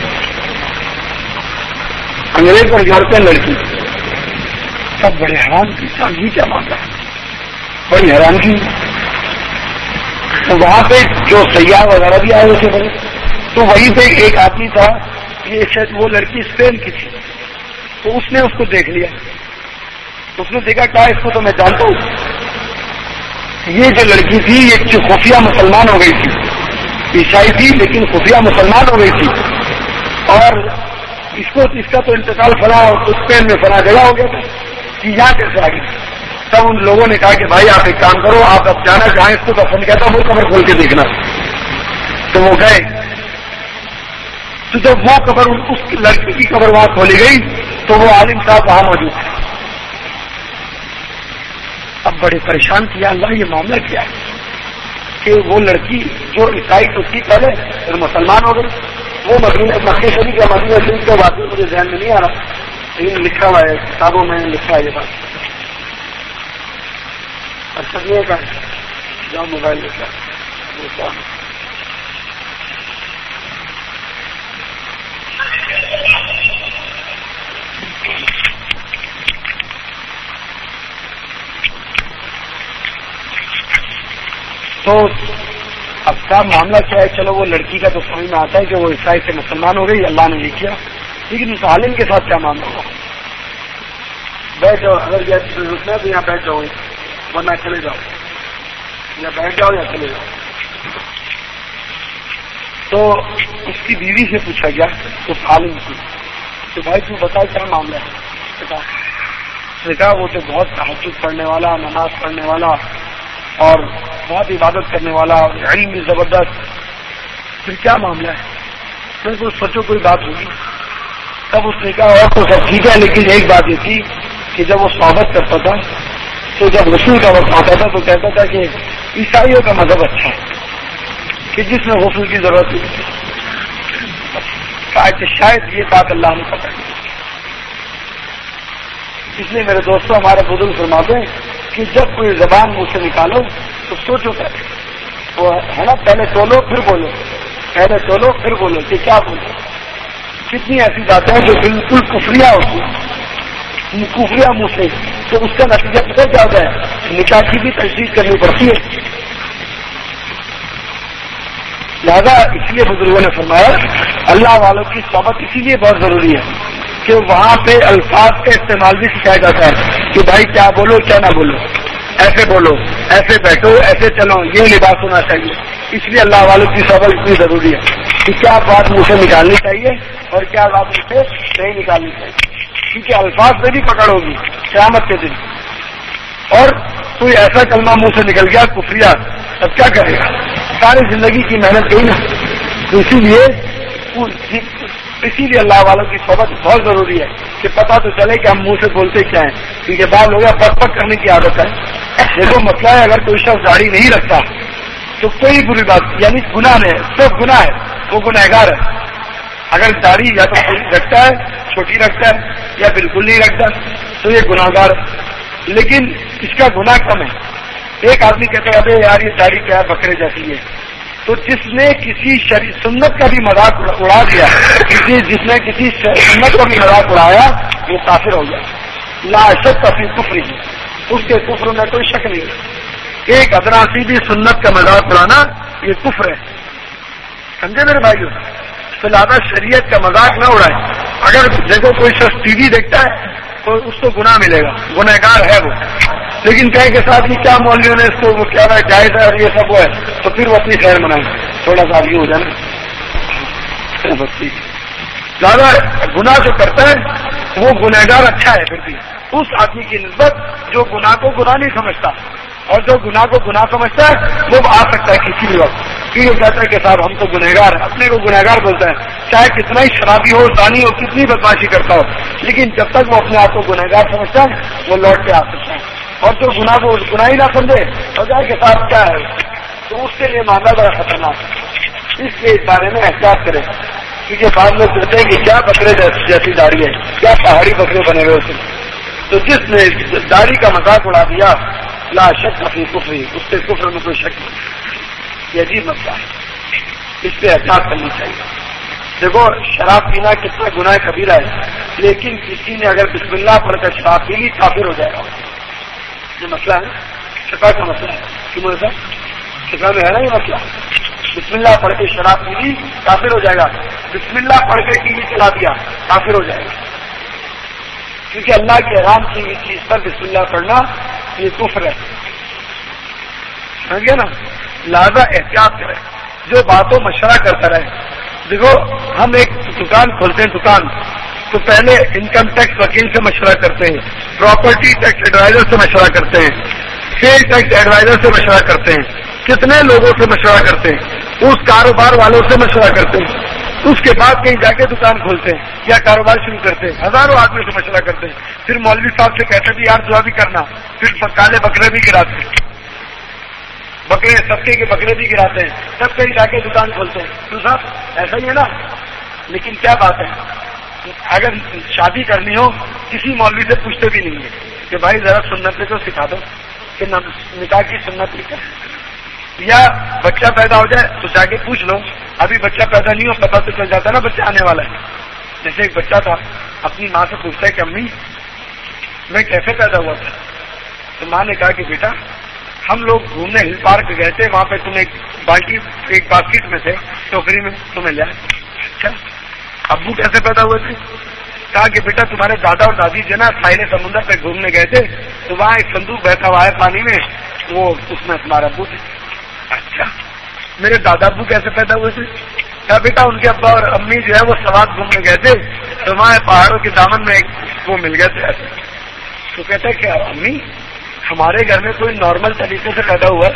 انگریز اور یورپین لڑکی۔ سب بڑے حیران کی، یہ کیا معاملہ ہے، بڑی حیران کی۔ تو وہاں پہ جو سیاح وغیرہ بھی آئے ہوئے تھے بڑے، تو وہیں پہ ایک آدمی تھا، یہ شاید وہ لڑکی اسپین کی تھی، تو اس نے اس کو دیکھ لیا، اس نے دیکھا کیا اس کو تو میں جانتا ہوں، یہ جو لڑکی تھی یہ خفیہ مسلمان ہو گئی تھی، عیسائی تھی لیکن خفیہ مسلمان ہو گئی تھی، اور اس کا تو انتقال فلاں اسپین میں فلاں جگہ ہو گیا تھا کہ یہاں کیسے آ گئی۔ تب ان لوگوں نے کہا کہ بھائی آپ ایک کام کرو، آپ اب جانا جہاں اس کو دفن کیا تھا وہ قبر کھول کے دیکھنا۔ تو وہ گئے، تو جب وہ قبر اس لڑکی کی قبر وہاں کھولی گئی تو وہ عالم صاحب وہاں موجود تھے۔ اب بڑے پریشان کیا، اللہ یہ معاملہ کیا ہے کہ وہ لڑکی جو عیسائی تو تھی پہلے پھر مسلمان ہو گئی، وہ مکہ شریف یا مدینہ شریف کے واقعی مجھے ذہن میں نہیں آ رہا، لیکن لکھا ہوا ہے کتابوں میں لکھا ہے یہ بات۔ اچھا یہ کا جاؤ موبائل لے کر تو اب کیا معاملہ کیا ہے؟ چلو وہ لڑکی کا تو سمجھ میں آتا ہے کہ وہ عیسائی سے مسلمان ہو گئی، اللہ نے یہ کیا، لیکن اس عالم کے ساتھ کیا معاملہ ہوا؟ بیٹھ جاؤ، اگر یہ ضرورت ہے تو یہاں بیٹھ جاؤ، ورنہ چلے جاؤ، یا بیٹھ جاؤ یا چلے جاؤ۔ تو اس کی بیوی سے پوچھا گیا اس عالم کی کہ بھائی تو بتا کیا معاملہ ہے؟ اس نے کہا وہ تو بہت تہجد پڑھنے والا، نماز پڑھنے والا اور بہت عبادت کرنے والا، علم بھی زبردست، پھر کیا معاملہ ہے؟ میں کو سوچو کوئی بات ہوگی۔ تب اس نے کہا اور تو سب ٹھیک ہے، لیکن ایک بات یہ تھی کہ جب وہ صحبت کرتا تھا تو جب غسل کا وقت آتا تھا تو کہتا تھا کہ عیسائیوں کا مذہب اچھا ہے کہ جس میں غسل کی ضرورت نہیں، کہ شاید یہ بات اللہ نے پتہ ہے۔ اس لیے میرے دوستوں ہمارے بزرگ فرماتے ہیں کہ جب کوئی زبان منہ سے نکالو تو سوچو پہلے، وہ ہے نا، پہلے تولو پھر بولو، پہلے تولو پھر بولو کہ کیا بولو۔ کتنی ایسی باتیں ہیں جو بالکل کفریہ ہوتی ہیں، کفریہ منہ سے، تو اس کا نتیجہ پتہ کیا ہوتا ہے؟ نکاح کی بھی تجدید کرنی پڑتی ہے۔ لہذا اس لیے بزرگوں نے فرمایا اللہ والوں کی صحبت اسی لیے بہت ضروری ہے کہ وہاں پہ الفاظ کا استعمال بھی سکھایا جاتا ہے کہ بھائی کیا بولو کیا نہ بولو، ایسے بولو، ایسے بیٹھو، ایسے چلو، یہ لباس ہونا چاہیے۔ اس لیے اللہ والوں کی صحبت اتنی ضروری ہے کہ کیا بات منہ سے نکالنی چاہیے اور کیا بات منہ سے نہیں نکالنی چاہیے، کیونکہ الفاظ میں بھی پکڑ ہوگی قیامت کے دن۔ اور کوئی ایسا کلمہ منہ سے نکل گیا کفریہ، تب کیا کرے گا؟ ساری زندگی کی محنت گئی نا۔ تو اسی لیے اللہ والوں کی صحبت بہت ضروری ہے کہ پتہ تو چلے کہ ہم منہ سے بولتے کیا ہیں، کیونکہ بعض لوگوں کا پک پک کرنے کی عادت ہے۔ دیکھو مسئلہ ہے، اگر کوئی شخص داڑھی نہیں رکھتا تو کوئی بری بات، یعنی گناہ ہے، سب گناہ ہے، وہ گنہگار ہے۔ اگر داڑھی یا تو رکھتا ہے، چھوٹی رکھتا ہے، یا بالکل نہیں رکھتا تو یہ گناہگار ہے، لیکن اس کا گناہ کم ہے۔ ایک آدمی کہتا ہے ابے یار یہ داڑھی کیا ہے، بکرے جیسی ہے، تو جس نے کسی سنت کا بھی مذاق اڑا دیا، جس نے کسی سنت کا بھی مذاق اڑایا، وہ کافر ہو گیا۔ لا شک فی کفر، اس کے کفر میں کوئی شک نہیں۔ ایک ادنا سی بھی سنت کا مذاق اڑانا یہ کفر ہے، سمجھے میرے بھائیو؟ تو لہٰذا شریعت کا مذاق نہ اڑائے۔ اگر دیکھو کوئی شخص ٹی وی دیکھتا ہے تو اس کو گناہ ملے گا، گنہگار ہے وہ، لیکن کہے کے ساتھ یہ کیا مولویوں نے اس کو وہ کیا ہے جائز ہے اور یہ سب وہ ہے، تو پھر وہ اپنی خیر منائیں، تھوڑا سا یہ ہو جائے نا۔ زیادہ گناہ جو کرتا ہے وہ گنہگار اچھا ہے پھر بھی اس آدمی کی نسبت جو گناہ کو گناہ نہیں سمجھتا، اور جو گناہ کو گناہ سمجھتا ہے وہ آ سکتا ہے کسی بھی وقت، یہ کہتا ہے کہ صاحب ہم تو گنہگار ہیں، اپنے کو گنہگار بولتا ہے، چاہے کتنا ہی شرابی ہو، زانی ہو، کتنی بدماشی کرتا ہو، لیکن جب تک وہ اپنے آپ کو گنہگار سمجھتا ہے وہ لوٹ کے آ سکتا ہے۔ اور جو گناہ کو گناہ ہی نہ سمجھے اور جائے کہ صاحب کیا ہے، تو اس کے لیے معاملہ بڑا خطرناک ہے۔ اس لیے اس بارے میں احتیاط کرے، کیونکہ بعض لوگ کہتے ہیں کہ کیا بکرے جیسی داڑھی ہے، کیا پہاڑی بکرے بنے ہوئے ہوتے ہیں۔ تو جس نے داڑھی کا مذاق اڑا دیا لا شک فی کفر، اس کے کفر میں کوئی شک نہیں۔ یہ عجیب مسئلہ ہے، اس پہ احتیاط کرنی چاہیے۔ دیکھو شراب پینا کتنا گناہ کبیرہ ہے، لیکن کسی نے اگر بسم اللہ پڑھ کر شراب پی لی کافر ہو جائے گا۔ یہ مسئلہ ہے، شفا کا مسئلہ ہے، کیوں ایسا؟ شفا میں ہے نا یہ مسئلہ، بسم اللہ پڑھ کے شراب پی لی کافر ہو جائے گا، بسم اللہ پڑھ کے ٹی وی چلا دیا کافر ہو جائے گا، کیونکہ اللہ کے حرام کی ہوئی چیز پر بسم اللہ پڑھنا یہ کفر ہے، سمجھ گیا نا؟ لہذا احتیاط کریں، جو باتوں مشورہ کرتا رہے۔ دیکھو ہم ایک دکان کھولتے ہیں، دکان تو پہلے انکم ٹیکس وکیل سے مشورہ کرتے ہیں، پراپرٹی ٹیکس ایڈوائزر سے مشورہ کرتے ہیں، سیل ٹیکس ایڈوائزر سے مشورہ کرتے ہیں، کتنے لوگوں سے مشورہ کرتے ہیں، اس کاروبار والوں سے مشورہ کرتے ہیں، اس کے بعد کہیں جا کے دکان کھولتے ہیں یا کاروبار شروع کرتے ہیں، ہزاروں آدمی سے مشورہ کرتے ہیں، پھر مولوی صاحب سے کہتے بھی یار دعا بھی کرنا، پھر کالے بکرے بھی گراتے ہیں، بکرے سبکے کے بکرے بھی گراتے ہیں، سب کہیں جا کے دکان کھولتے ہیں۔ تو صاحب ایسا ہی ہے نا، لیکن کیا بات ہے، اگر شادی کرنی ہو کسی مولوی سے پوچھتے بھی نہیں ہے کہ بھائی ذرا سنت کو سکھا دو کہ نکاح کی سنت کیا ہے، یا بچہ پیدا ہو جائے تو جا کے پوچھ لو، ابھی بچہ پیدا نہیں ہو پتا تو چل جاتا نا بچہ آنے والا ہے۔ جیسے ایک بچہ تھا اپنی ماں سے پوچھتا ہے کہ امی میں کیسے پیدا ہوا تھا، تو ماں نے کہا کہ بیٹا ہم لوگ گھومنے ہل پارک گئے تھے، وہاں پہ تم ایک باسکٹ میں تھے، ٹوکری میں تمہیں لیا۔ اچھا ابو کیسے پیدا ہوئے تھے؟ کہا کہ بیٹا تمہارے دادا اور دادی جو نا ساحل سمندر پہ گھومنے گئے تھے تو وہاں ایک صندوق بہتا ہوا ہے پانی میں، وہ اس میں تمہارا ابو تھے۔ اچھا میرے دادا ابو کیسے پیدا ہوئے تھے؟ کہا بیٹا ان کے ابا اور امی جو ہے وہ سوات گھومنے گئے تھے تو وہاں پہاڑوں کے دامن میں وہ مل گئے تھے ایسے۔ تو کہتا ہے کہ امی ہمارے گھر میں کوئی نارمل طریقے سے پیدا ہوا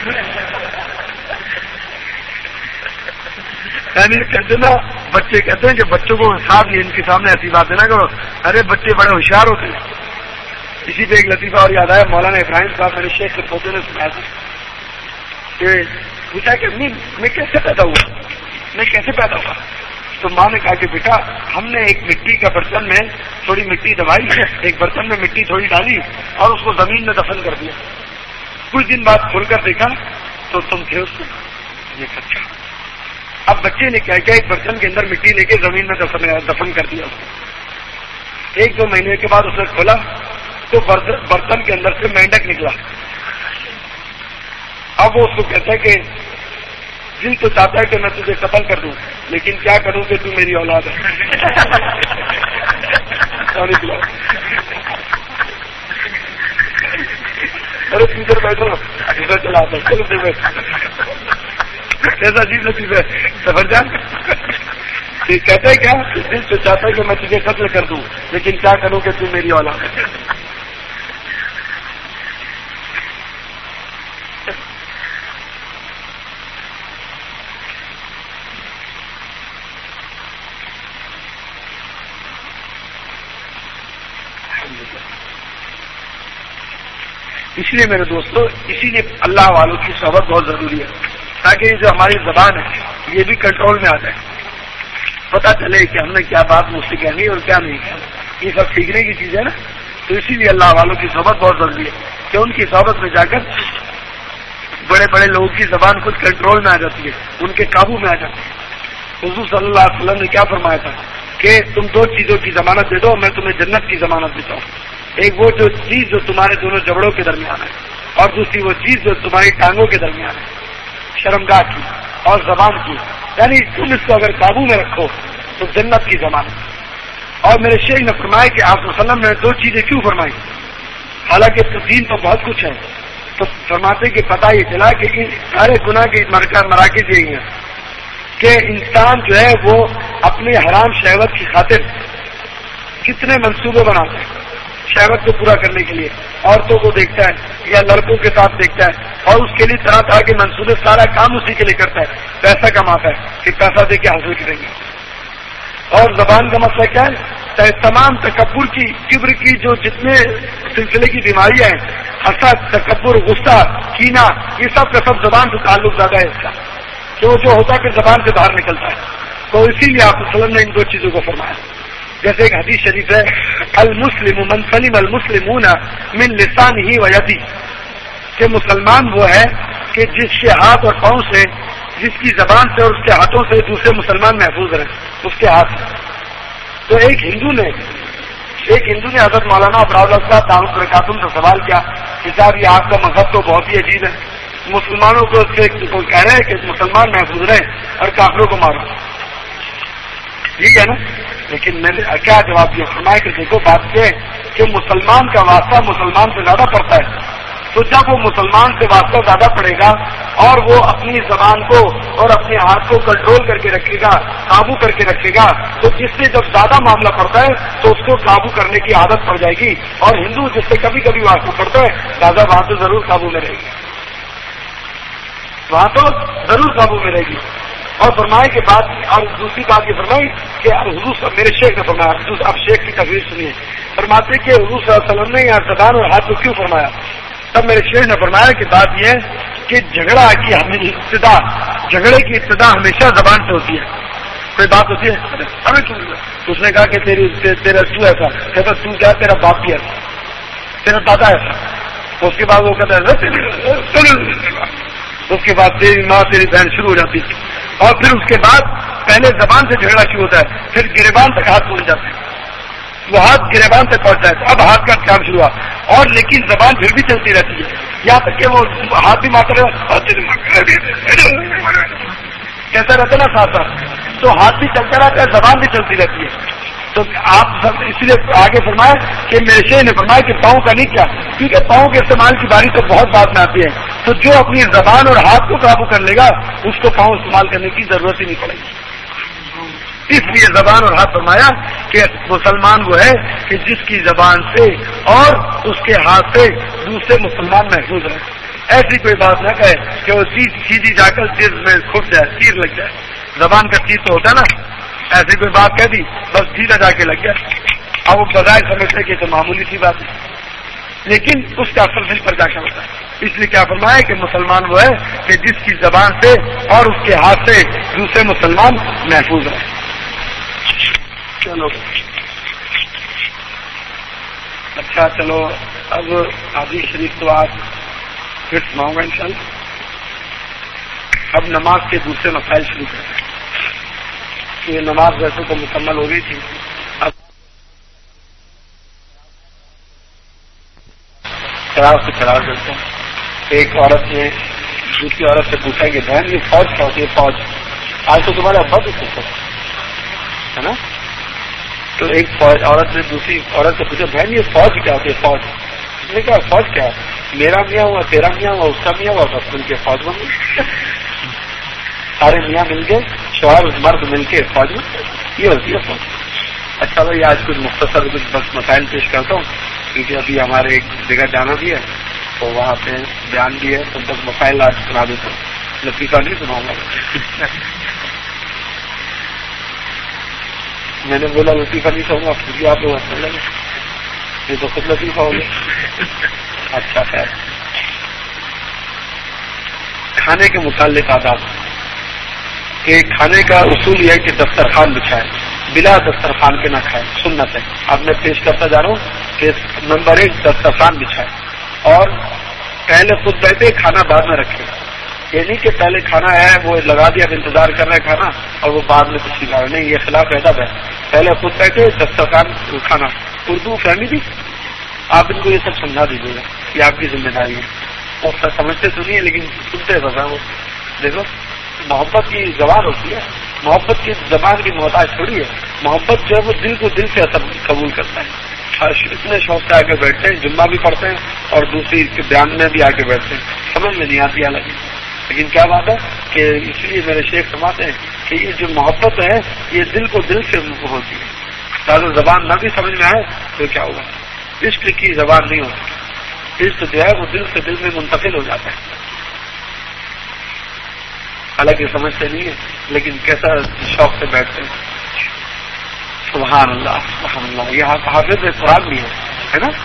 یعنی کہتے نا بچے کہتے ہیں کہ بچوں کو حساب نہیں، ان کے سامنے ایسی بات ہے نا کہ ارے بچے بڑے ہوشیار ہوتے ہیں۔ اسی پہ ایک لطیفہ اور یاد آیا، مولانا ابراہیم صاحب میرے شیخ کے پوتے نے سنایا تھا کہ پوچھا کہ امی میں کیسے پیدا ہوا؟ تو ماں نے کہا کہ بیٹا ہم نے ایک مٹی کا برتن میں تھوڑی مٹی دبائی، ایک برتن میں مٹی تھوڑی ڈالی اور اس کو زمین میں دفن کر دیا، کچھ دن بعد کھول کر دیکھا تو تم تھے اس میں۔ یہ سچا۔ اب بچے نے کیا ایک برتن کے اندر مٹی لے کے زمین میں دفن کر دیا، 1-2 مہینے کے بعد اسے کھولا تو برتن کے اندر سے مینڈک نکلا. اب وہ اس کو کہتا ہے کہ دل تو چاہتا ہے کہ میں تجھے قتل کر دوں لیکن کیا کروں کہ تو میری اولاد ہے. ارے ادھر بیٹھو ادھر چلا آتا چلو کیسا عجیب لطیف ہے سفر جان. کہتا ہے کیا دل تو چاہتا ہے کہ میں تجھے قتل کر دوں لیکن کیا کروں کہ تو میری اولاد ہے. اس لیے میرے دوستو اسی لیے اللہ والوں کی صحبت بہت ضروری ہے تاکہ یہ جو ہماری زبان ہے یہ بھی کنٹرول میں آ جائے. پتہ چلے کہ ہم نے کیا بات مجھ سے کہنی اور کیا نہیں کہنا. یہ سب سیکھنے کی چیز ہے نا. تو اسی لیے اللہ والوں کی صحبت بہت ضروری ہے کہ ان کی صحبت میں جا کر بڑے بڑے لوگوں کی زبان خود کنٹرول میں آ جاتی ہے, ان کے قابو میں آ جاتی ہے. حضور صلی اللہ علیہ وسلم نے کیا فرمایا تھا کہ تم 2 چیزوں کی ضمانت دے دو, میں تمہیں جنت کی ضمانت دیتا ہوں. ایک وہ جو چیز جو تمہارے دونوں جبڑوں کے درمیان ہے اور دوسری وہ چیز جو تمہاری ٹانگوں کے درمیان ہے, شرمگاہ کی اور زبان کی. یعنی تم اس کو اگر قابو میں رکھو تو جنت کی ضمانت. اور میرے شیخ نے فرمایا کہ آپ وسلم نے 2 چیزیں کیوں فرمائی, حالانکہ دین تو بہت کچھ ہے. تو فرماتے کہ پتہ یہ چلا کہ ان سارے گناہ کے مراکز یہی ہیں کہ انسان جو ہے وہ اپنے حرام شہوت کی خاطر کتنے منصوبے بناتے ہیں شہوت کو پورا کرنے کے لیے. عورتوں کو دیکھتا ہے یا لڑکوں کے ساتھ دیکھتا ہے اور اس کے لیے طرح طرح کے منصوبے, سارا کام اسی کے لیے کرتا ہے. پیسہ کماتا ہے کہ پیسہ دے کے حاصل کریں گے. اور زبان کا مسئلہ کیا ہے, تمام تکبر کی کبر کی جو جتنے سلسلے کی بیماریاں ہیں, حسد, تکبر, غصہ, کینہ, یہ سب کا سب زبان سے تعلق زیادہ ہے اس کا, کہ وہ جو ہوتا ہے پھر زبان سے باہر نکلتا ہے. تو اسی لیے آپ وسلم نے ان 2 چیزوں کو فرمایا. جیسے ایک حدیث شریف ہے, المسلم من سلم المسلمون من لسانہ و یدہ, کہ مسلمان وہ ہے کہ جس کے ہاتھ اور پاؤں سے, جس کی زبان سے اور اس کے ہاتھوں سے دوسرے مسلمان محفوظ رہے اس کے ہاتھ سے. تو ایک ہندو نے حضرت مولانا ابراؤ اللہ صاحب دعوت برکاتم سے سوال کیا کہ صاحب یہ آپ کا مذہب تو بہت ہی عجیب ہے, مسلمانوں کو کہہ رہے ہیں کہ مسلمان محفوظ رہے اور کافروں کو مارو. ٹھیک ہے نا, لیکن میں نے کیا جواب دیا, فرمایا کہ دیکھو بات یہ ہے کہ مسلمان کا واسطہ مسلمان سے زیادہ پڑتا ہے. تو جب وہ مسلمان سے واسطہ زیادہ پڑے گا اور وہ اپنی زبان کو اور اپنے ہاتھ کو کنٹرول کر کے رکھے گا, قابو کر کے رکھے گا, تو جس سے جب زیادہ معاملہ پڑتا ہے تو اس کو قابو کرنے کی عادت پڑ جائے گی. اور ہندو جس سے کبھی کبھی واسطہ پڑتا ہے زیادہ وہاں تو ضرور قابو میں رہے گی, وہاں تو ضرور قابو میں رہے گی. اور فرمائے کہ بات, اور دوسری بات یہ فرمائی کہ حضور میرے شیخ نے فرمایا, اب شیخ کی تصویر سنیے, فرماتے کہ حضور صلی اللہ علیہ وسلم نے یہاں زبان اور ہاتھ کو کیوں فرمایا. تب میرے شیخ نے فرمایا کہ بات یہ ہے کہ جھگڑے کی ابتدا ہمیشہ زبان سے ہوتی ہے. کوئی بات ہوتی ہے, ہمیں اس نے کہا کہ تیرا تو ایسا, کہتا تو کیا, تیرا باپ بھی ایسا, تیرا دادا ایسا. اس کے بعد وہ کہتا ہے, اس کے بعد تیری ماں تیری بہن شروع ہو جاتی ہے. اور پھر اس کے بعد پہلے زبان سے جھگڑا شروع ہوتا ہے, پھر گریبان تک ہاتھ پہنچ جاتے ہیں, وہ ہاتھ گریبان تک پہنچتا ہے. اب ہاتھ کا کام شروع ہوا, اور لیکن زبان پھر بھی چلتی رہتی ہے, یہاں تک کہ وہ ہاتھ بھی مارتا رہے, کیسا رہتا نا ساتھ ساتھ, تو ہاتھ بھی چلتا رہتا ہے, زبان بھی چلتی رہتی ہے. تو آپ سب اس لیے آگے فرمایا کہ میرے شیخ نے فرمایا کہ پاؤں کا نہیں کیا, کیونکہ پاؤں کے استعمال کی باری تو بہت بات میں آتی ہے. تو جو اپنی زبان اور ہاتھ کو قابو کر لے گا اس کو پاؤں استعمال کرنے کی ضرورت ہی نہیں پڑے گی. اس لیے زبان اور ہاتھ فرمایا کہ مسلمان وہ ہے کہ جس کی زبان سے اور اس کے ہاتھ سے دوسرے مسلمان محفوظ رہے. ایسی کوئی بات نہ کہے کہ وہ سیدھی جا کر دل میں کھٹ جائے, تیر لگ جائے. زبان کا تیر تو ہوتا ہے نا, ایسی کوئی بات کہہ دی بس سیدھا جا کے لگ گیا. اب وہ بظاہر سمجھتے کہ تو معمولی سی بات ہے, لیکن اس کا اثر دل پر جا کے ہوتا ہے. اس لیے کیا فرمایا کہ مسلمان وہ ہے کہ جس کی زبان سے اور اس کے ہاتھ سے دوسرے مسلمان محفوظ رہے. چلو اچھا, چلو اب حدیث شریف تو آج پھر سناؤں گا انشاءاللہ. اب نماز کے دوسرے مسائل شروع کرتے ہیں. یہ نماز ویسے تو مکمل ہو گئی تھی, اب چراغ سے چراغ کرتے ہیں. ایک عورت نے دوسری عورت سے پوچھا کہ بہن یہ فوج کیا ہوتی ہے؟ فوج آج تو تمہارا ابا بھی پوچھا ہے نا. تو ایک عورت نے دوسری عورت سے پوچھا بہن یہ فوج کیا ہوتی ہے؟ فوج. اس نے کہا فوج کیا ہے؟ میرا میاں ہوا، تیرا میاں ہوا، اس کا میاں ہوا، بس مل کے فوج بن گئی. سارے میاں مل کے، شوہر مرد مل کے فوج میں، یہ ہوتی ہے فوج. اچھا بھائی آج کچھ مختصر کچھ بس مسائل پیش کرتا ہوں کیونکہ ابھی ہمارے ایک جگہ جانا بھی ہے تو وہاں پہ بیان بھی ہے، تو بس مسائل آج سنا دیتا ہوں. لطیفہ نہیں سناؤں گا. میں نے بولا لطیفہ نہیں سنوں گا، پھر آپ لوگ ہنسنے لگے. یہ تو خود لطیفہ ہو گیا. اچھا خیر، کھانے کے متعلق آداب. کہ کھانے کا اصول یہ ہے کہ دسترخوان بچھائے، بلا دسترخوان کے نہ کھائے، سنت ہے. اب میں پیش کرتا جا رہا ہوں کہ نمبر 1 دسترخوان بچھائے اور پہلے خود بیٹھے، کھانا بعد میں رکھے. یہ نہیں کہ پہلے کھانا ہے وہ لگا دیا، اب انتظار کر رہا ہے کھانا اور وہ بعد میں کچھ کھا رہا. نہیں، یہ خلاف ادب ہے. پہلے خود بیٹھے، دسترخوان کھانا. اردو فہمی تھی، آپ ان کو یہ سب سمجھا دیجیے گا، یہ آپ کی ذمہ داری ہے. وہ سمجھتے تو نہیں ہے لیکن سنتے بسا. وہ دیکھو محبت کی زبان ہوتی ہے، محبت کی زبان کی محتاج تھوڑی ہے. محبت جو ہے وہ دل کو دل سے قبول کرتا ہے. اتنے شوق سے آ کے بیٹھتے ہیں، جمعہ بھی پڑھتے ہیں اور دوسری بیان میں بھی آ کے بیٹھتے ہیں. سمجھ میں نہیں آتی حالانکہ، لیکن کیا بات ہے کہ اس لیے میرے شیخ فرماتے ہیں کہ یہ جو محبت ہے یہ دل کو دل سے ہوتی ہے. زیادہ زبان نہ بھی سمجھ میں آئے تو کیا ہوگا. عشق کی زبان نہیں ہوتی. عشق جو ہے وہ دل سے دل میں منتقل ہو جاتا ہے. حالانکہ سمجھتے نہیں ہیں لیکن کیسا شوق سے بیٹھتے ہیں. سبحان اللہ سبحان اللہ. یہ حافظ قرآن بھی ہے نا.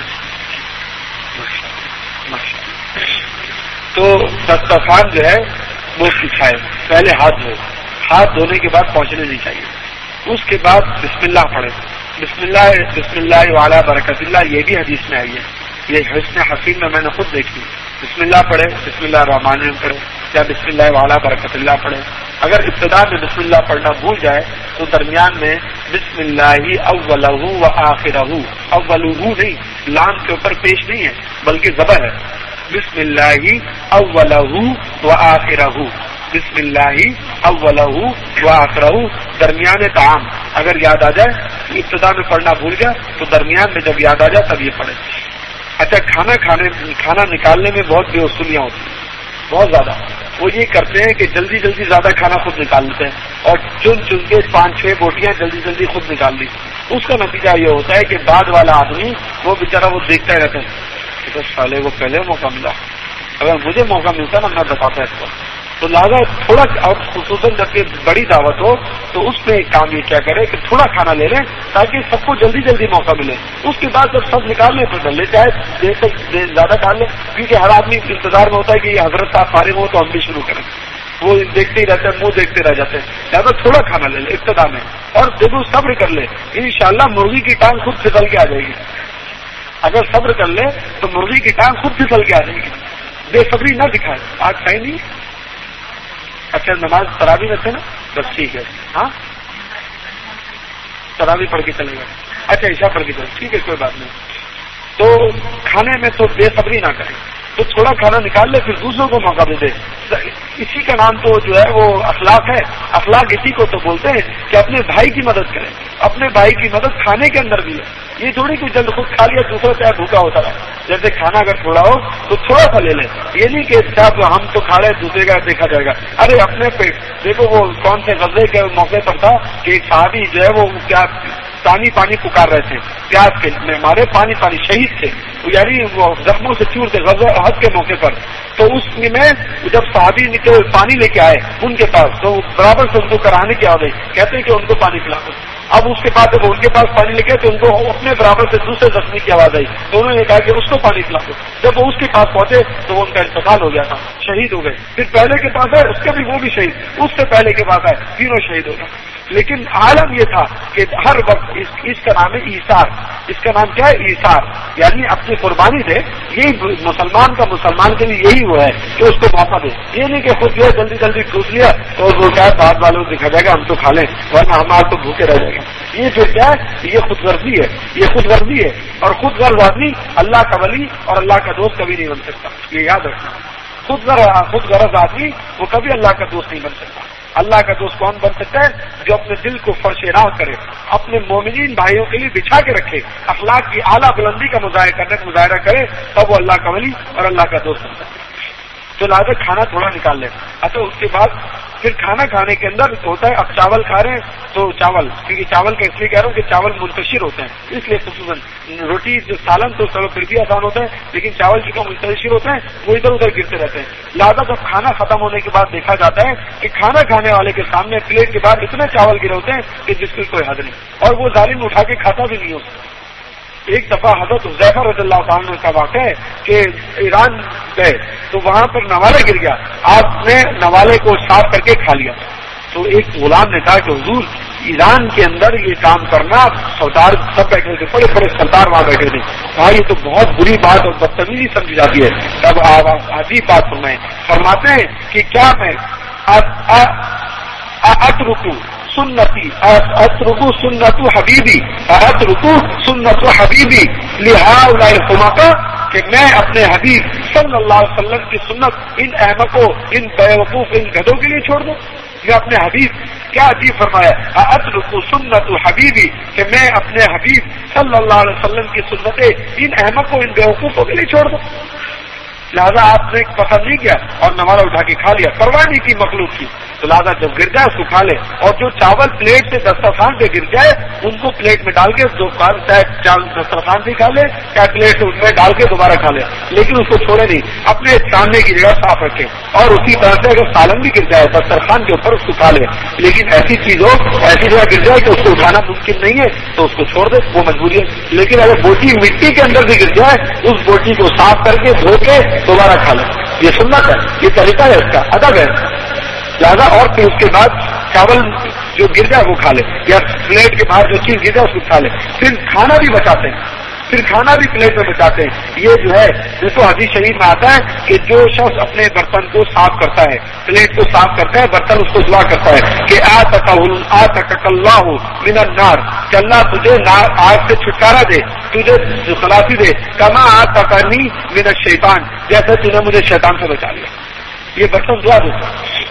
تو دسترخوان جو ہے وہ بچھائے، پہلے ہاتھ دھوئے، ہاتھ دھونے کے بعد پہنچنے نہیں چاہیے. اس کے بعد بسم اللہ پڑھے. بسم اللہ وعلی برکت اللہ، یہ بھی حدیث میں آئی ہے. یہ حسن حسین میں نے خود دیکھی. بسم اللہ پڑھے، بسم اللہ الرحمن الرحیم پڑھے یا بسم اللہ وعلی برکت اللہ پڑھے. اگر ابتدا میں بسم اللہ پڑھنا بھول جائے تو درمیان میں بسم اللہ اولہ و آخرہ، اولہ نہیں، لام کے اوپر پیش نہیں ہے بلکہ زبر ہے. بسم اللہ اولہ و آخرہ، بسم اللہ اولہ و آخرہ، درمیان تعام اگر یاد آ جائے. ابتدا میں پڑھنا بھول گیا تو درمیان میں جب یاد آ جائے تب یہ پڑھے. اچھا، کھانا نکالنے میں بہت بے اصولیاں ہوتی ہیں، بہت زیادہ. وہ یہ کرتے ہیں کہ جلدی جلدی زیادہ کھانا خود نکال لیتے ہیں اور چن کے 5-6 بوٹیاں جلدی جلدی خود نکال لی. اس کا نتیجہ یہ ہوتا ہے کہ بعد والا آدمی وہ بیچارہ وہ دیکھتا ہی رہتا ہے کہ سالے کو پہلے موقع ملا، اگر مجھے موقع ملتا نا میں بتاتا اس کو. تو لہٰذا تھوڑا، اور خصوصاً جب کہ بڑی دعوت ہو تو اس میں ایک کام یہ کیا کرے کہ تھوڑا کھانا لے لیں تاکہ سب کو جلدی جلدی موقع ملے. اس کے بعد جب سب نکال لیں تو ڈل لے، چاہے دیر تک زیادہ ڈال لیں، کیونکہ ہر آدمی انتظار میں ہوتا ہے کہ یہ حضرت صاحب فارغ ہو تو ہم بھی شروع کریں. وہ دیکھتے ہی رہتے ہیں، منہ دیکھتے رہ جاتے ہیں. لہٰذا تھوڑا کھانا لے لیں ابتدا میں اور دیکھو صبر کر لے، انشاءاللہ مرغی کی ٹانگ خود پھسل کے آ جائے گی. اگر صبر کر لے تو مرغی کی ٹانگ خود پھسل کے آ جائے گی. بے صبری نہ دکھائے. آج کہیں نہیں. اچھا، نماز تراویح میں تھے نا، بس ٹھیک ہے. ہاں، تراویح پڑھ کے چلے گئے. اچھا، عشاء پڑھ کے چلے، ٹھیک ہے، کوئی بات نہیں. تو کھانے میں تو بے صبری نہ کریں، تو تھوڑا کھانا نکال لے پھر دوسروں کو موقع دے دے. اسی کا نام تو جو ہے وہ اخلاق ہے. اخلاق اسی کو تو بولتے ہیں کہ اپنے بھائی کی مدد کریں. اپنے بھائی کی مدد کھانے کے اندر بھی ہے. یہ تھوڑی کہ جلد خود کھا لیا دوسرا چاہے بھوکا ہوتا ہے. جیسے کھانا اگر تھوڑا ہو تو تھوڑا سا لے لیں. یہ نہیں کہ صاحب ہم تو کھا رہے دوسرے کا دیکھا جائے گا. ارے اپنے پیٹ دیکھو. وہ کون سے غزے کے موقع پر تھا کہ ایک صحابی جو ہے وہ کیا پانی پانی پکار رہے تھے، پیاس کے مارے پانی پانی، شہید تھے یعنی وہ زخموں سے چور تھے غزوہ احد کے موقع پر. تو اس میں جب صحابی پانی لے کے آئے ان کے پاس تو برابر سے ان کو کرانے کی آواز آئی، کہتے ہیں کہ ان کو پانی پلا دو. اب اس کے بعد جب ان کے پاس پانی لے کے تو ان کو اپنے برابر سے دوسرے زخمی کی آواز آئی تو انہوں نے کہا کہ اس کو پانی پلا دو. جب وہ اس کے پاس پہنچے تو وہ ان کا انتقال ہو گیا تھا، شہید ہو گئے. پھر پہلے کے پاس ہے اس کا بھی وہ بھی شہید، اس سے پہلے کے پاس ہے، تینوں شہید ہو گئے. لیکن عالم یہ تھا کہ ہر وقت اس کا نام ہے ایثار. اس کا نام کیا ہے؟ ایثار، یعنی اپنی قربانی سے. یہی مسلمان کا مسلمان کے لیے یہی وہ ہے کہ اس کو موقع دے. یہ نہیں کہ خود جو ہے جلدی جلدی ٹوٹ لیا تو وہ کیا ہے بعد والوں کو دکھا جائے گا ہم تو کھا لیں ورنہ ہمارا تو بھوکے رہ جائے گا. یہ پھر کیا ہے؟ یہ خود غرضی ہے. یہ خود غرضی ہے، اور خود غرض آدمی اللہ کا ولی اور اللہ کا دوست کبھی نہیں بن سکتا. یہ یاد رکھنا. خود غرض آدمی وہ کبھی اللہ کا دوست نہیں بن سکتا. اللہ کا دوست کون بن سکتا ہے؟ جو اپنے دل کو فرش راہ کرے، اپنے مومنین بھائیوں کے لیے بچھا کے رکھے، اخلاق کی اعلیٰ بلندی کا مظاہرہ کرے، تب وہ اللہ کا ولی اور اللہ کا دوست بن سکتا ہے. تو لہٰذا کھانا تھوڑا نکال لیں. اچھا اس کے بعد پھر کھانا کھانے کے اندر ہوتا ہے. اب چاول کھا رہے ہیں تو چاول، کیونکہ چاول کا اس لیے کہہ رہا ہوں کہ چاول منتشر ہوتے ہیں، اس لیے خصوصاً روٹی جو سالن تو چلو پھر بھی آسان ہوتا ہے، لیکن چاول جو منتشر ہوتے ہیں وہ ادھر ادھر گرتے رہتے ہیں. لہٰذا جب کھانا ختم ہونے کے بعد دیکھا جاتا ہے کہ کھانا کھانے والے کے سامنے پلیٹ کے بعد اتنے چاول گرے ہوتے ہیں کہ جس کی کوئی حد نہیں، اور وہ ظالم اٹھا کے کھاتا بھی نہیں ہوتا. ایک دفعہ حضرت حذیفہ رضی اللہ عنہ کا واقعہ ہے کہ ایران گئے تو وہاں پر نوالہ گر گیا. آپ نے نوالے کو صاف کر کے کھا لیا. تو ایک غلام نے کہا کہ حضور ایران کے اندر یہ کام کرنا، سردار سب بیٹھے تھے، بڑے بڑے سردار وہاں بیٹھے تھے. کہا یہ تو بہت بری بات اور بدتمیزی سمجھی جاتی ہے. تب آپ عجیب بات فرماتے ہیں کہ کیا میں اترکو سنتی اترکو سنت حبیبی اترکو سنت حبیبی لہؤلاء الحمقاء، کہ میں اپنے حبیب صلی اللہ علیہ وسلم کی سنت ان احمقوں، ان بیوقوف، ان گدھوں کے لیے چھوڑ دوں؟ میں اپنے حبیب، کیا عجیب فرمایا، اترکو سنت حبیبی، کہ میں اپنے حبیب صلی اللہ علیہ وسلم کی سنتیں ان احمقوں، ان بیوقوفوں کے لیے چھوڑ دوں؟ لہذا آپ نے پسند نہیں کیا اور نوالہ اٹھا کے کھا لیا، پرواہ نہیں کی مخلوق کی. تو لہٰذا جب گر جائے اس کو کھا لے، اور جو چاول پلیٹ سے دسترخوان پہ گر جائے ان کو پلیٹ میں ڈال کے چاول دسترخوان سے کھا لے، چاہے پلیٹ سے ان میں ڈال کے دوبارہ کھا لے، لیکن اس کو چھوڑے نہیں، اپنے سامنے کی جگہ صاف رکھے. اور اسی طرح سے اگر سالن بھی گر جائے دسترخوان کے اوپر اس کو کھا لے، لیکن ایسی چیز ہو ایسی جگہ گر جائے کہ اس کو اٹھانا ممکن نہیں ہے تو اس کو چھوڑ دے، وہ مجبوری ہے. لیکن اگر بوٹی مٹی کے اندر بھی گر جائے اس بوٹی کو صاف کر کے دھو کے دوبارہ کھا لے. یہ سنت ہے، یہ طریقہ ہے، اس کا ادب ہے. لہٰذا اور پھر اس کے بعد چاول جو گر جائے وہ کھا لے، یا پلیٹ کے باہر جو چیز گر جائے اس کو کھا لے. پھر کھانا بھی بچاتے ہیں، پھر کھانا بھی پلیٹ میں بچاتے ہیں. یہ جو ہے جس کو حدیث شریف میں آتا ہے کہ جو شخص اپنے برتن کو صاف کرتا ہے، پلیٹ کو صاف کرتا ہے، برتن اس کو دعا کرتا ہے کہ آتک اللہ من النار، کہ اللہ تجھے آگ سے چھٹکارا دے، تجھے خلاصی دے، کما آتکنی من الشیطان، جیسے تو نے مجھے شیطان سے بچا لیا. یہ برتن دعا دیتا ہے،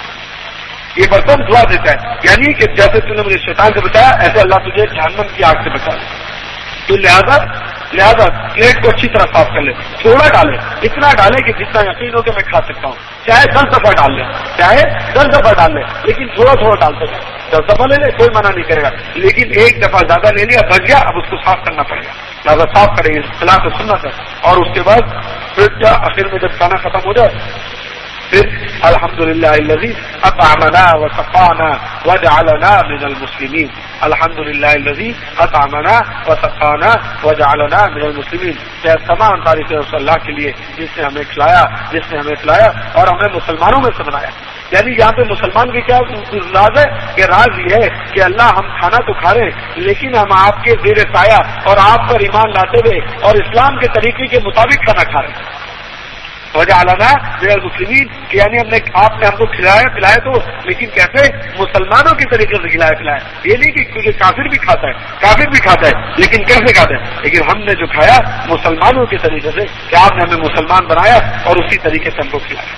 یہ برتن دعا دیتا ہے، یعنی کہ جیسے تو نے مجھے شیطان سے بچایا ایسے اللہ تجھے جہنم کی آگ سے بچا لے. تو لہذا پلیٹ کو اچھی طرح صاف کر لے، تھوڑا ڈالے، اتنا ڈالے کہ جتنا یقین ہو کہ میں کھا سکتا ہوں. چاہے 10 دفعہ ڈال لے، چاہے 10 دفعہ ڈال لے، لیکن تھوڑا تھوڑا ڈالتے جائے. 10 دفعہ لے لے کوئی منع نہیں کرے گا، لیکن ایک دفعہ زیادہ لے لیا بچ گیا، اب اس کو صاف کرنا پڑے گا. لہٰذا صاف کریں گے، خلاف سنت ہے. اور اس کے بعد پھر کیا آخر میں جب کھانا ختم ہو جائے پھر الحمدللہ الذی اطعمنا وسقانا وجعلنا من المسلمین، الحمدللہ الذی اطعمنا وسقانا وجعلنا من المسلمین. تمام تعریفیں اس اللہ کے لیے جس نے ہمیں کھلایا، جس نے ہمیں پلایا اور ہمیں مسلمانوں میں سے بنایا. یعنی یہاں پہ مسلمان کی کیا راز ہے کہ راز یہ ہے کہ اللہ ہم کھانا تو کھا رہے ہیں لیکن ہم آپ کے زیر سایہ اور آپ پر ایمان لاتے ہوئے اور اسلام کے طریقے کے مطابق کھانا کھا رہے ہیں. وجعلنا من المسلمین، یعنی آپ نے ہم کو کھلایا پلایا تو، لیکن کیسے؟ مسلمانوں کے طریقے سے کھلایا پلایا. یہ نہیں کہ کیونکہ کافر بھی کھاتا ہے لیکن کیسے کھاتا ہے؟ لیکن ہم نے جو کھایا مسلمانوں کے طریقے سے، کہ آپ نے ہمیں مسلمان بنایا اور اسی طریقے سے ہم کو کھلایا.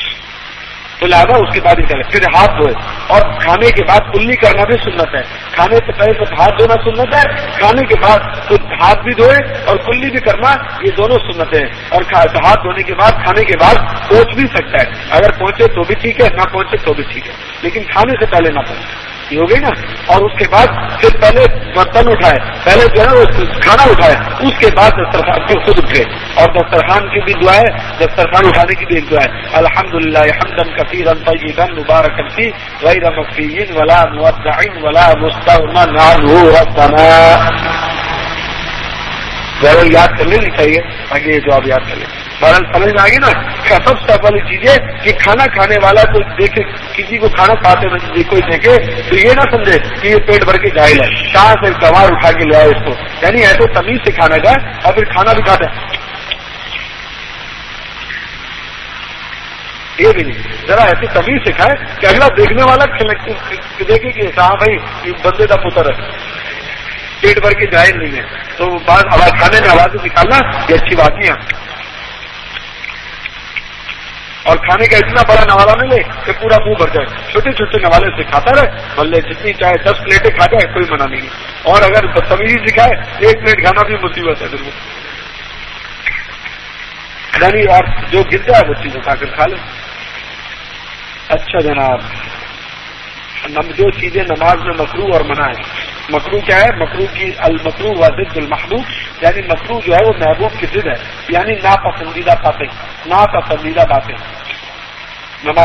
تو لہٰذا اس کے بعد ہی کرے، پھر ہاتھ دھوئے. اور کھانے کے بعد کلی کرنا بھی سنت ہے. کھانے سے پہلے تو ہاتھ دھونا سنت ہے، کھانے کے بعد تو ہاتھ بھی دھوئے اور کلی بھی کرنا، یہ دونوں سنت ہیں. اور ہاتھ دھونے کے بعد کھانے کے بعد پہنچ بھی سکتا ہے، اگر پہنچے تو بھی ٹھیک ہے، نہ پہنچے تو بھی ٹھیک ہے، لیکن کھانے سے پہلے نہ پہنچے. یہ ہو گئی نا. اور اس کے بعد پھر پہلے برتن اٹھائے، پہلے جو ہے وہ کھانا اٹھائے، اس کے بعد دسترخوان پھر خود اٹھے. اور دسترخوان کی بھی دعا ہے، دسترخوان اٹھانے کی بھی ایک دعا ہے، الحمدللہ حمدا کثیرا طیبا مبارکا فیہ غیر مکفی ولا مودع ولا مستغنى عنہ ربنا. ضرور یاد کر لینی چاہیے تاکہ یہ جواب یاد کر لیں. بہرحال سمجھ میں آ گئی نا. سب سے پہلی چیز ہے کہ کھانا کھانے والا کوئی دیکھے، کسی کو کھانا کھاتے ہوئے کوئی دیکھے تو یہ نہ سمجھے کہ یہ پیٹ بھر کے جاہل ہے، کہاں سے گوار اٹھا کے لے آئے اس کو. یعنی ایسے تمیز سے کھانا کھائے اور پھر کھانا بھی کھاتا ہے. یہ بھی نہیں، ذرا ایسی تمیز سے کھائے کہ اگلا دیکھنے والا دیکھے کہ ہاں بھائی یہ بندے کا پتر ہے، پیٹ بھر کے جاہل نہیں ہے. تو بعض آواز کھانے میں آواز نکالنا یہ اچھی بات نہیں ہے. اور کھانے کا اتنا بڑا نوالا نہیں لے کہ پورا منہ بھر جائے، چھوٹے چھوٹے نوالے سے کھاتا رہے، بلے جتنی چاہے 10 پلیٹیں کھا جائے کوئی منع نہیں ہے. اور اگر بدتمیزی سکھائے 1 پلیٹ کھانا بھی مصیبت ہے پھر وہ. یعنی اور جو گر جائے وہ چیز اٹھا کر کھا لے. اچھا جناب، جو چیزیں نماز میں مکروہ اور منع ہے. مکروہ کیا ہے؟ مکروہ کی المکروہ و ضد المحبوب، یعنی مکروہ جو ہے وہ محبوب کی ضد ہے، یعنی ناپسندیدہ باتیں، ناپسندیدہ باتیں. نماز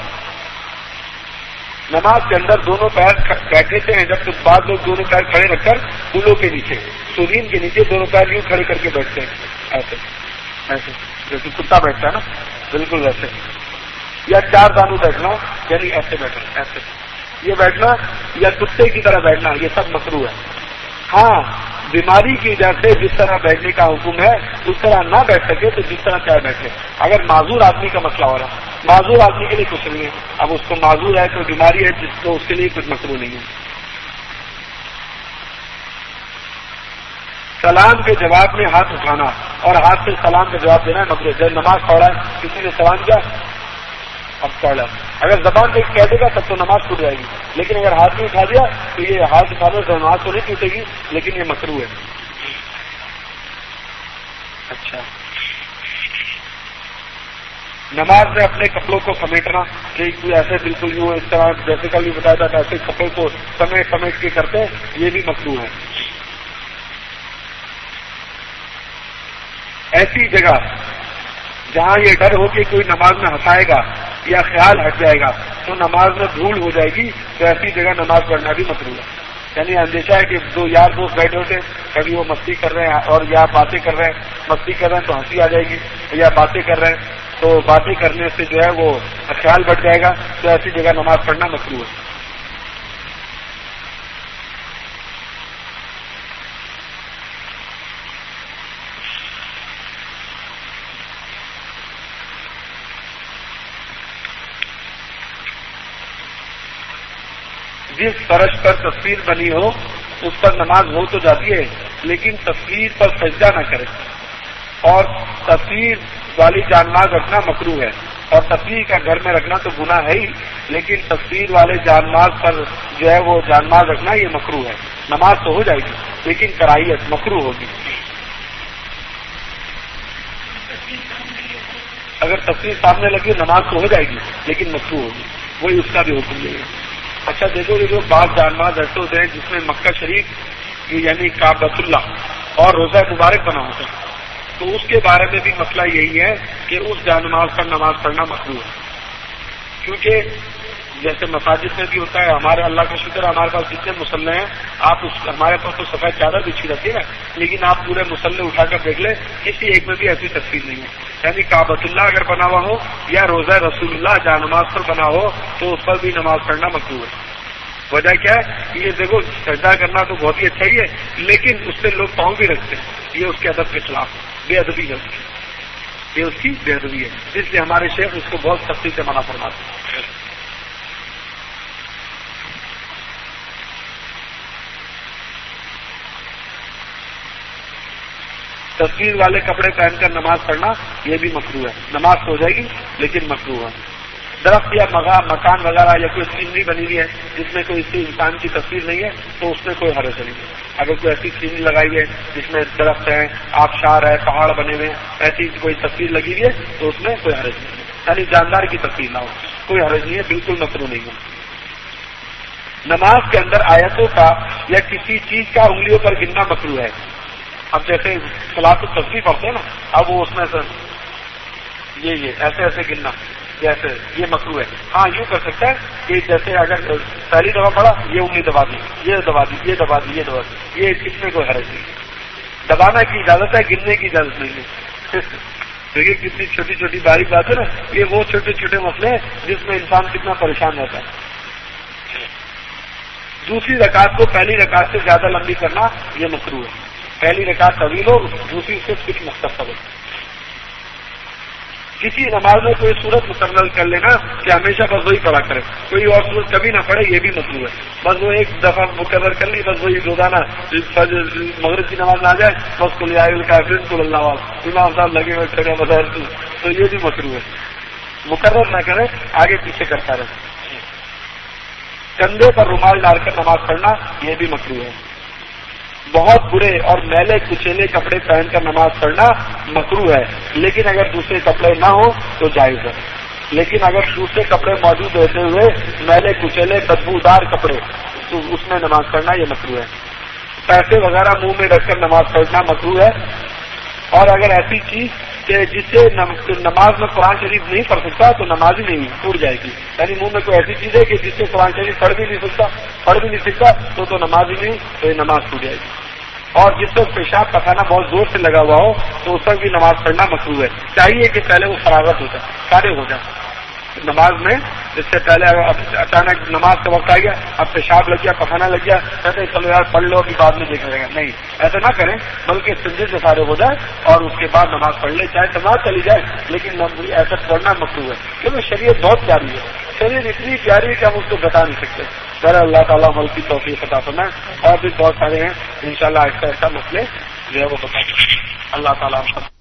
کے اندر دونوں پیر بیٹھے ہیں، جب بعض لوگ دونوں پیر کھڑے رکھ کر کولوں کے نیچے، سرین کے نیچے دونوں پیر یوں کھڑے کر کے بیٹھتے ہیں، ایسے ایسے جیسے کتا بیٹھتا ہے نا، بالکل ویسے. یا 4 دانوں بیٹھنا، یعنی ایسے بیٹھنا، ایسے یہ بیٹھنا یا کتے کی طرح بیٹھنا، یہ سب مکروہ ہے. ہاں بیماری کی وجہ سے جس طرح بیٹھنے کا حکم ہے اس طرح نہ بیٹھ سکے تو جس طرح چاہے بیٹھے. اگر معذور آدمی کا مسئلہ ہو رہا ہے، معذور آدمی کے لیے کچھ نہیں ہے. اب اس کو معذور ہے کوئی بیماری ہے جس کو، اس کے لیے کچھ مکروہ نہیں ہے. سلام کے جواب میں ہاتھ اٹھانا اور ہاتھ سے سلام کا جواب دینا مکروہ. جب نماز پڑھ رہا ہے کسی نے سلام کیا، اب پڑھ رہا ہے، اگر زبان سے کہہ دے گا تب تو نماز ٹوٹ جائے گی، لیکن اگر ہاتھ میں اٹھا دیا تو یہ ہاتھ اٹھانے سے نماز تو نہیں ٹوٹے گی، لیکن یہ مکروہ ہے. اچھا، نماز میں اپنے کپڑوں کو سمیٹنا، کہ کوئی ایسے بالکل یوں اس طرح جیسے کل بھی بتایا تھا ایسے کپڑے کو سمیٹ کے کرتے ہیں، یہ بھی مکروہ ہے. ایسی جگہ جہاں یہ ڈر ہو کہ کوئی نماز میں ہنسائے گا یا خیال ہٹ جائے گا تو نماز میں بھول ہو جائے گی، تو ایسی جگہ نماز پڑھنا بھی مکروہ ہے. یعنی اندیشہ ہے کہ 2 یار دوست بیٹھے ہوتے ہیں، کبھی وہ مستی کر رہے ہیں اور یا باتیں کر رہے ہیں، مستی کر رہے ہیں تو ہنسی آ جائے گی، یا باتیں کر رہے ہیں تو باتیں کرنے سے جو ہے وہ خیال بٹ جائے گا، تو ایسی جگہ نماز پڑھنا مکروہ ہے. جس فرش پر تصویر بنی ہو اس پر نماز ہو تو جاتی ہے، لیکن تصویر پر سجدہ نہ کرے. اور تصویر والی جانماز رکھنا مکروہ ہے، اور تصویر کا گھر میں رکھنا تو گناہ ہے ہی، لیکن تصویر والے جانماز پر جو ہے وہ جانماز رکھنا یہ مکروہ ہے. نماز تو ہو جائے گی لیکن کراہیت مکروہ ہوگی. اگر تصویر سامنے لگی نماز تو ہو جائے گی لیکن مکروہ ہوگی، وہی اس کا بھی حکم نہیں ہے. اچھا دیکھو یہ جو بعض جانماز ایسے ہوتے ہیں جس میں مکہ شریف یعنی کعبۃ اللہ اور روزہ مبارک بنا ہوتا ہے، تو اس کے بارے میں بھی مسئلہ یہی ہے کہ اس جانماز پر نماز پڑھنا مکروہ ہے. کیونکہ جیسے مساجد میں بھی ہوتا ہے، ہمارے اللہ کا شکر ہمارے پاس جتنے مسلح ہیں، آپ ہمارے پاس تو سفید چادر بچھی رہتی ہے نا، لیکن آپ پورے مسلح اٹھا کر دیکھ لیں کسی ایک میں بھی ایسی تصویر نہیں ہے. یعنی کعبۃ اللہ اگر بنا ہوا ہو یا روزہ رسول اللہ جانماز پر بنا ہو تو اس پر بھی نماز پڑھنا مکروہ ہے. وجہ کیا ہے؟ یہ دیکھو سجدہ کرنا تو بہت ہی اچھا ہی ہے، لیکن اس سے لوگ پاؤں بھی رکھتے ہیں، یہ اس کے ادب کے خلاف بے ادبی ہے، یہ اس کی بے ادبی ہے. اس لیے ہمارے شیخ اس کو بہت سختی سے منع فرماتے ہیں. تصویر والے کپڑے پہن کر نماز پڑھنا یہ بھی مکروہ ہے. نماز تو ہو جائے گی لیکن مکروہ ہے. درخت یا مکان وغیرہ یا کوئی سینری بنی ہوئی ہے جس میں کوئی انسان کی تصویر نہیں ہے تو اس میں کوئی حرج نہیں ہے. اگر کوئی ایسی سینری لگائی ہے جس میں درخت ہیں، آبشار ہے، پہاڑ بنے ہوئے، ایسی کوئی تصویر لگی ہوئی ہے تو اس میں کوئی حرج نہیں ہے. یعنی جاندار کی تصویر نہ ہو، کوئی حرج نہیں ہے، بالکل مکروہ نہیں ہے. نماز کے اندر آیتوں کا یا کسی چیز کا انگلیوں پر گننا مکروہ ہے. اب جیسے صلاۃ التصبیح پڑھتے ہیں نا، اب وہ اس میں سے یہ ایسے ایسے گننا جیسے یہ مکروہ ہے. ہاں یوں کر سکتا ہے کہ جیسے اگر پہلی دفعہ پڑھا یہ انگلی دبا دی، یہ دبا دی، یہ دبا دی، یہ دبا دی، یہ اس میں کوئی حرج نہیں. دبانا کی اجازت ہے، گننے کی اجازت نہیں ہے. دیکھیے کتنی چھوٹی چھوٹی باریک بات ہے نا، یہ وہ چھوٹے چھوٹے مسئلے ہیں جس میں انسان کتنا پریشان رہتا ہے۔ دوسری رکعت کو پہلی رکعت سے زیادہ لمبی کرنا یہ مکروہ ہے۔ پہلی رکعت طویل ہو، دوسری سے کچھ مختصر ہو۔ کسی نماز میں کوئی صورت مکمل کر لینا کہ ہمیشہ بس وہی پڑھا کرے، کوئی اور صورت کبھی نہ پڑھے، یہ بھی مطلوب ہے۔ بس وہ ایک دفعہ مکرر کر لی، بس وہی روزانہ مغرب کی نماز نہ آ جائے بس کو لیا کو اللہ امام صاحب لگے ہوئے کھڑے بدر، تو یہ بھی مطلوب ہے۔ مقرر نہ کرے، آگے پیچھے کرتا رہے۔ کندھے پر رومال ڈال کر نماز پڑھنا یہ بھی مطلوب ہے۔ بہت برے اور میلے کچیلے کپڑے پہن کر نماز پڑھنا مکروہ ہے، لیکن اگر دوسرے کپڑے نہ ہو تو جائز ہے۔ لیکن اگر دوسرے کپڑے موجود ہوتے ہوئے میلے کچیلے بدبودار کپڑے، تو اس میں نماز پڑھنا یہ مکروہ ہے۔ پیسے وغیرہ منہ میں رکھ کر نماز پڑھنا مکروہ ہے، اور اگر ایسی چیز کہ جس سے نماز میں قرآن شریف نہیں پڑھ سکتا تو نماز ہی نہیں ٹوٹ جائے گی۔ یعنی منہ میں کوئی ایسی چیز ہے کہ جس سے قرآن شریف پڑھ بھی نہیں سکتا تو نماز ہی نہیں، تو یہ نماز ٹوٹ جائے گی۔ اور جس سے پیشاب پخانا بہت زور سے لگا ہوا ہو تو اس پر بھی نماز پڑھنا مکروہ ہے۔ چاہیے کہ پہلے وہ فراغت ہو جائے، فارغ ہو جائے نماز میں، اس سے پہلے اچانک نماز کا وقت آ گیا، اب پیشاب لگ گیا، پخانا لگ گیا، کہتے ہیں چلو یار پڑھ لو ابھی بعد میں دیکھا جائے گا۔ نہیں، ایسا نہ کریں، بلکہ سنجے سے فارغ ہو جائے اور اس کے بعد نماز پڑھ لے، چاہے نماز چلی جائے لیکن ایسا پڑھنا مکروہ ہے، کیونکہ شریعت بہت پیاری ہے، شریعت اتنی پیاری ہے کہ ہم اس کو بتا نہیں سکتے۔ ذرا اللہ تعالیٰ ملک کی توفیق عطا فرمائے۔ اور بھی بہت سارے ہیں انشاءاللہ آہستہ آہستہ مسئلے جو ہے وہ بتا دیں۔ اللہ تعالیٰ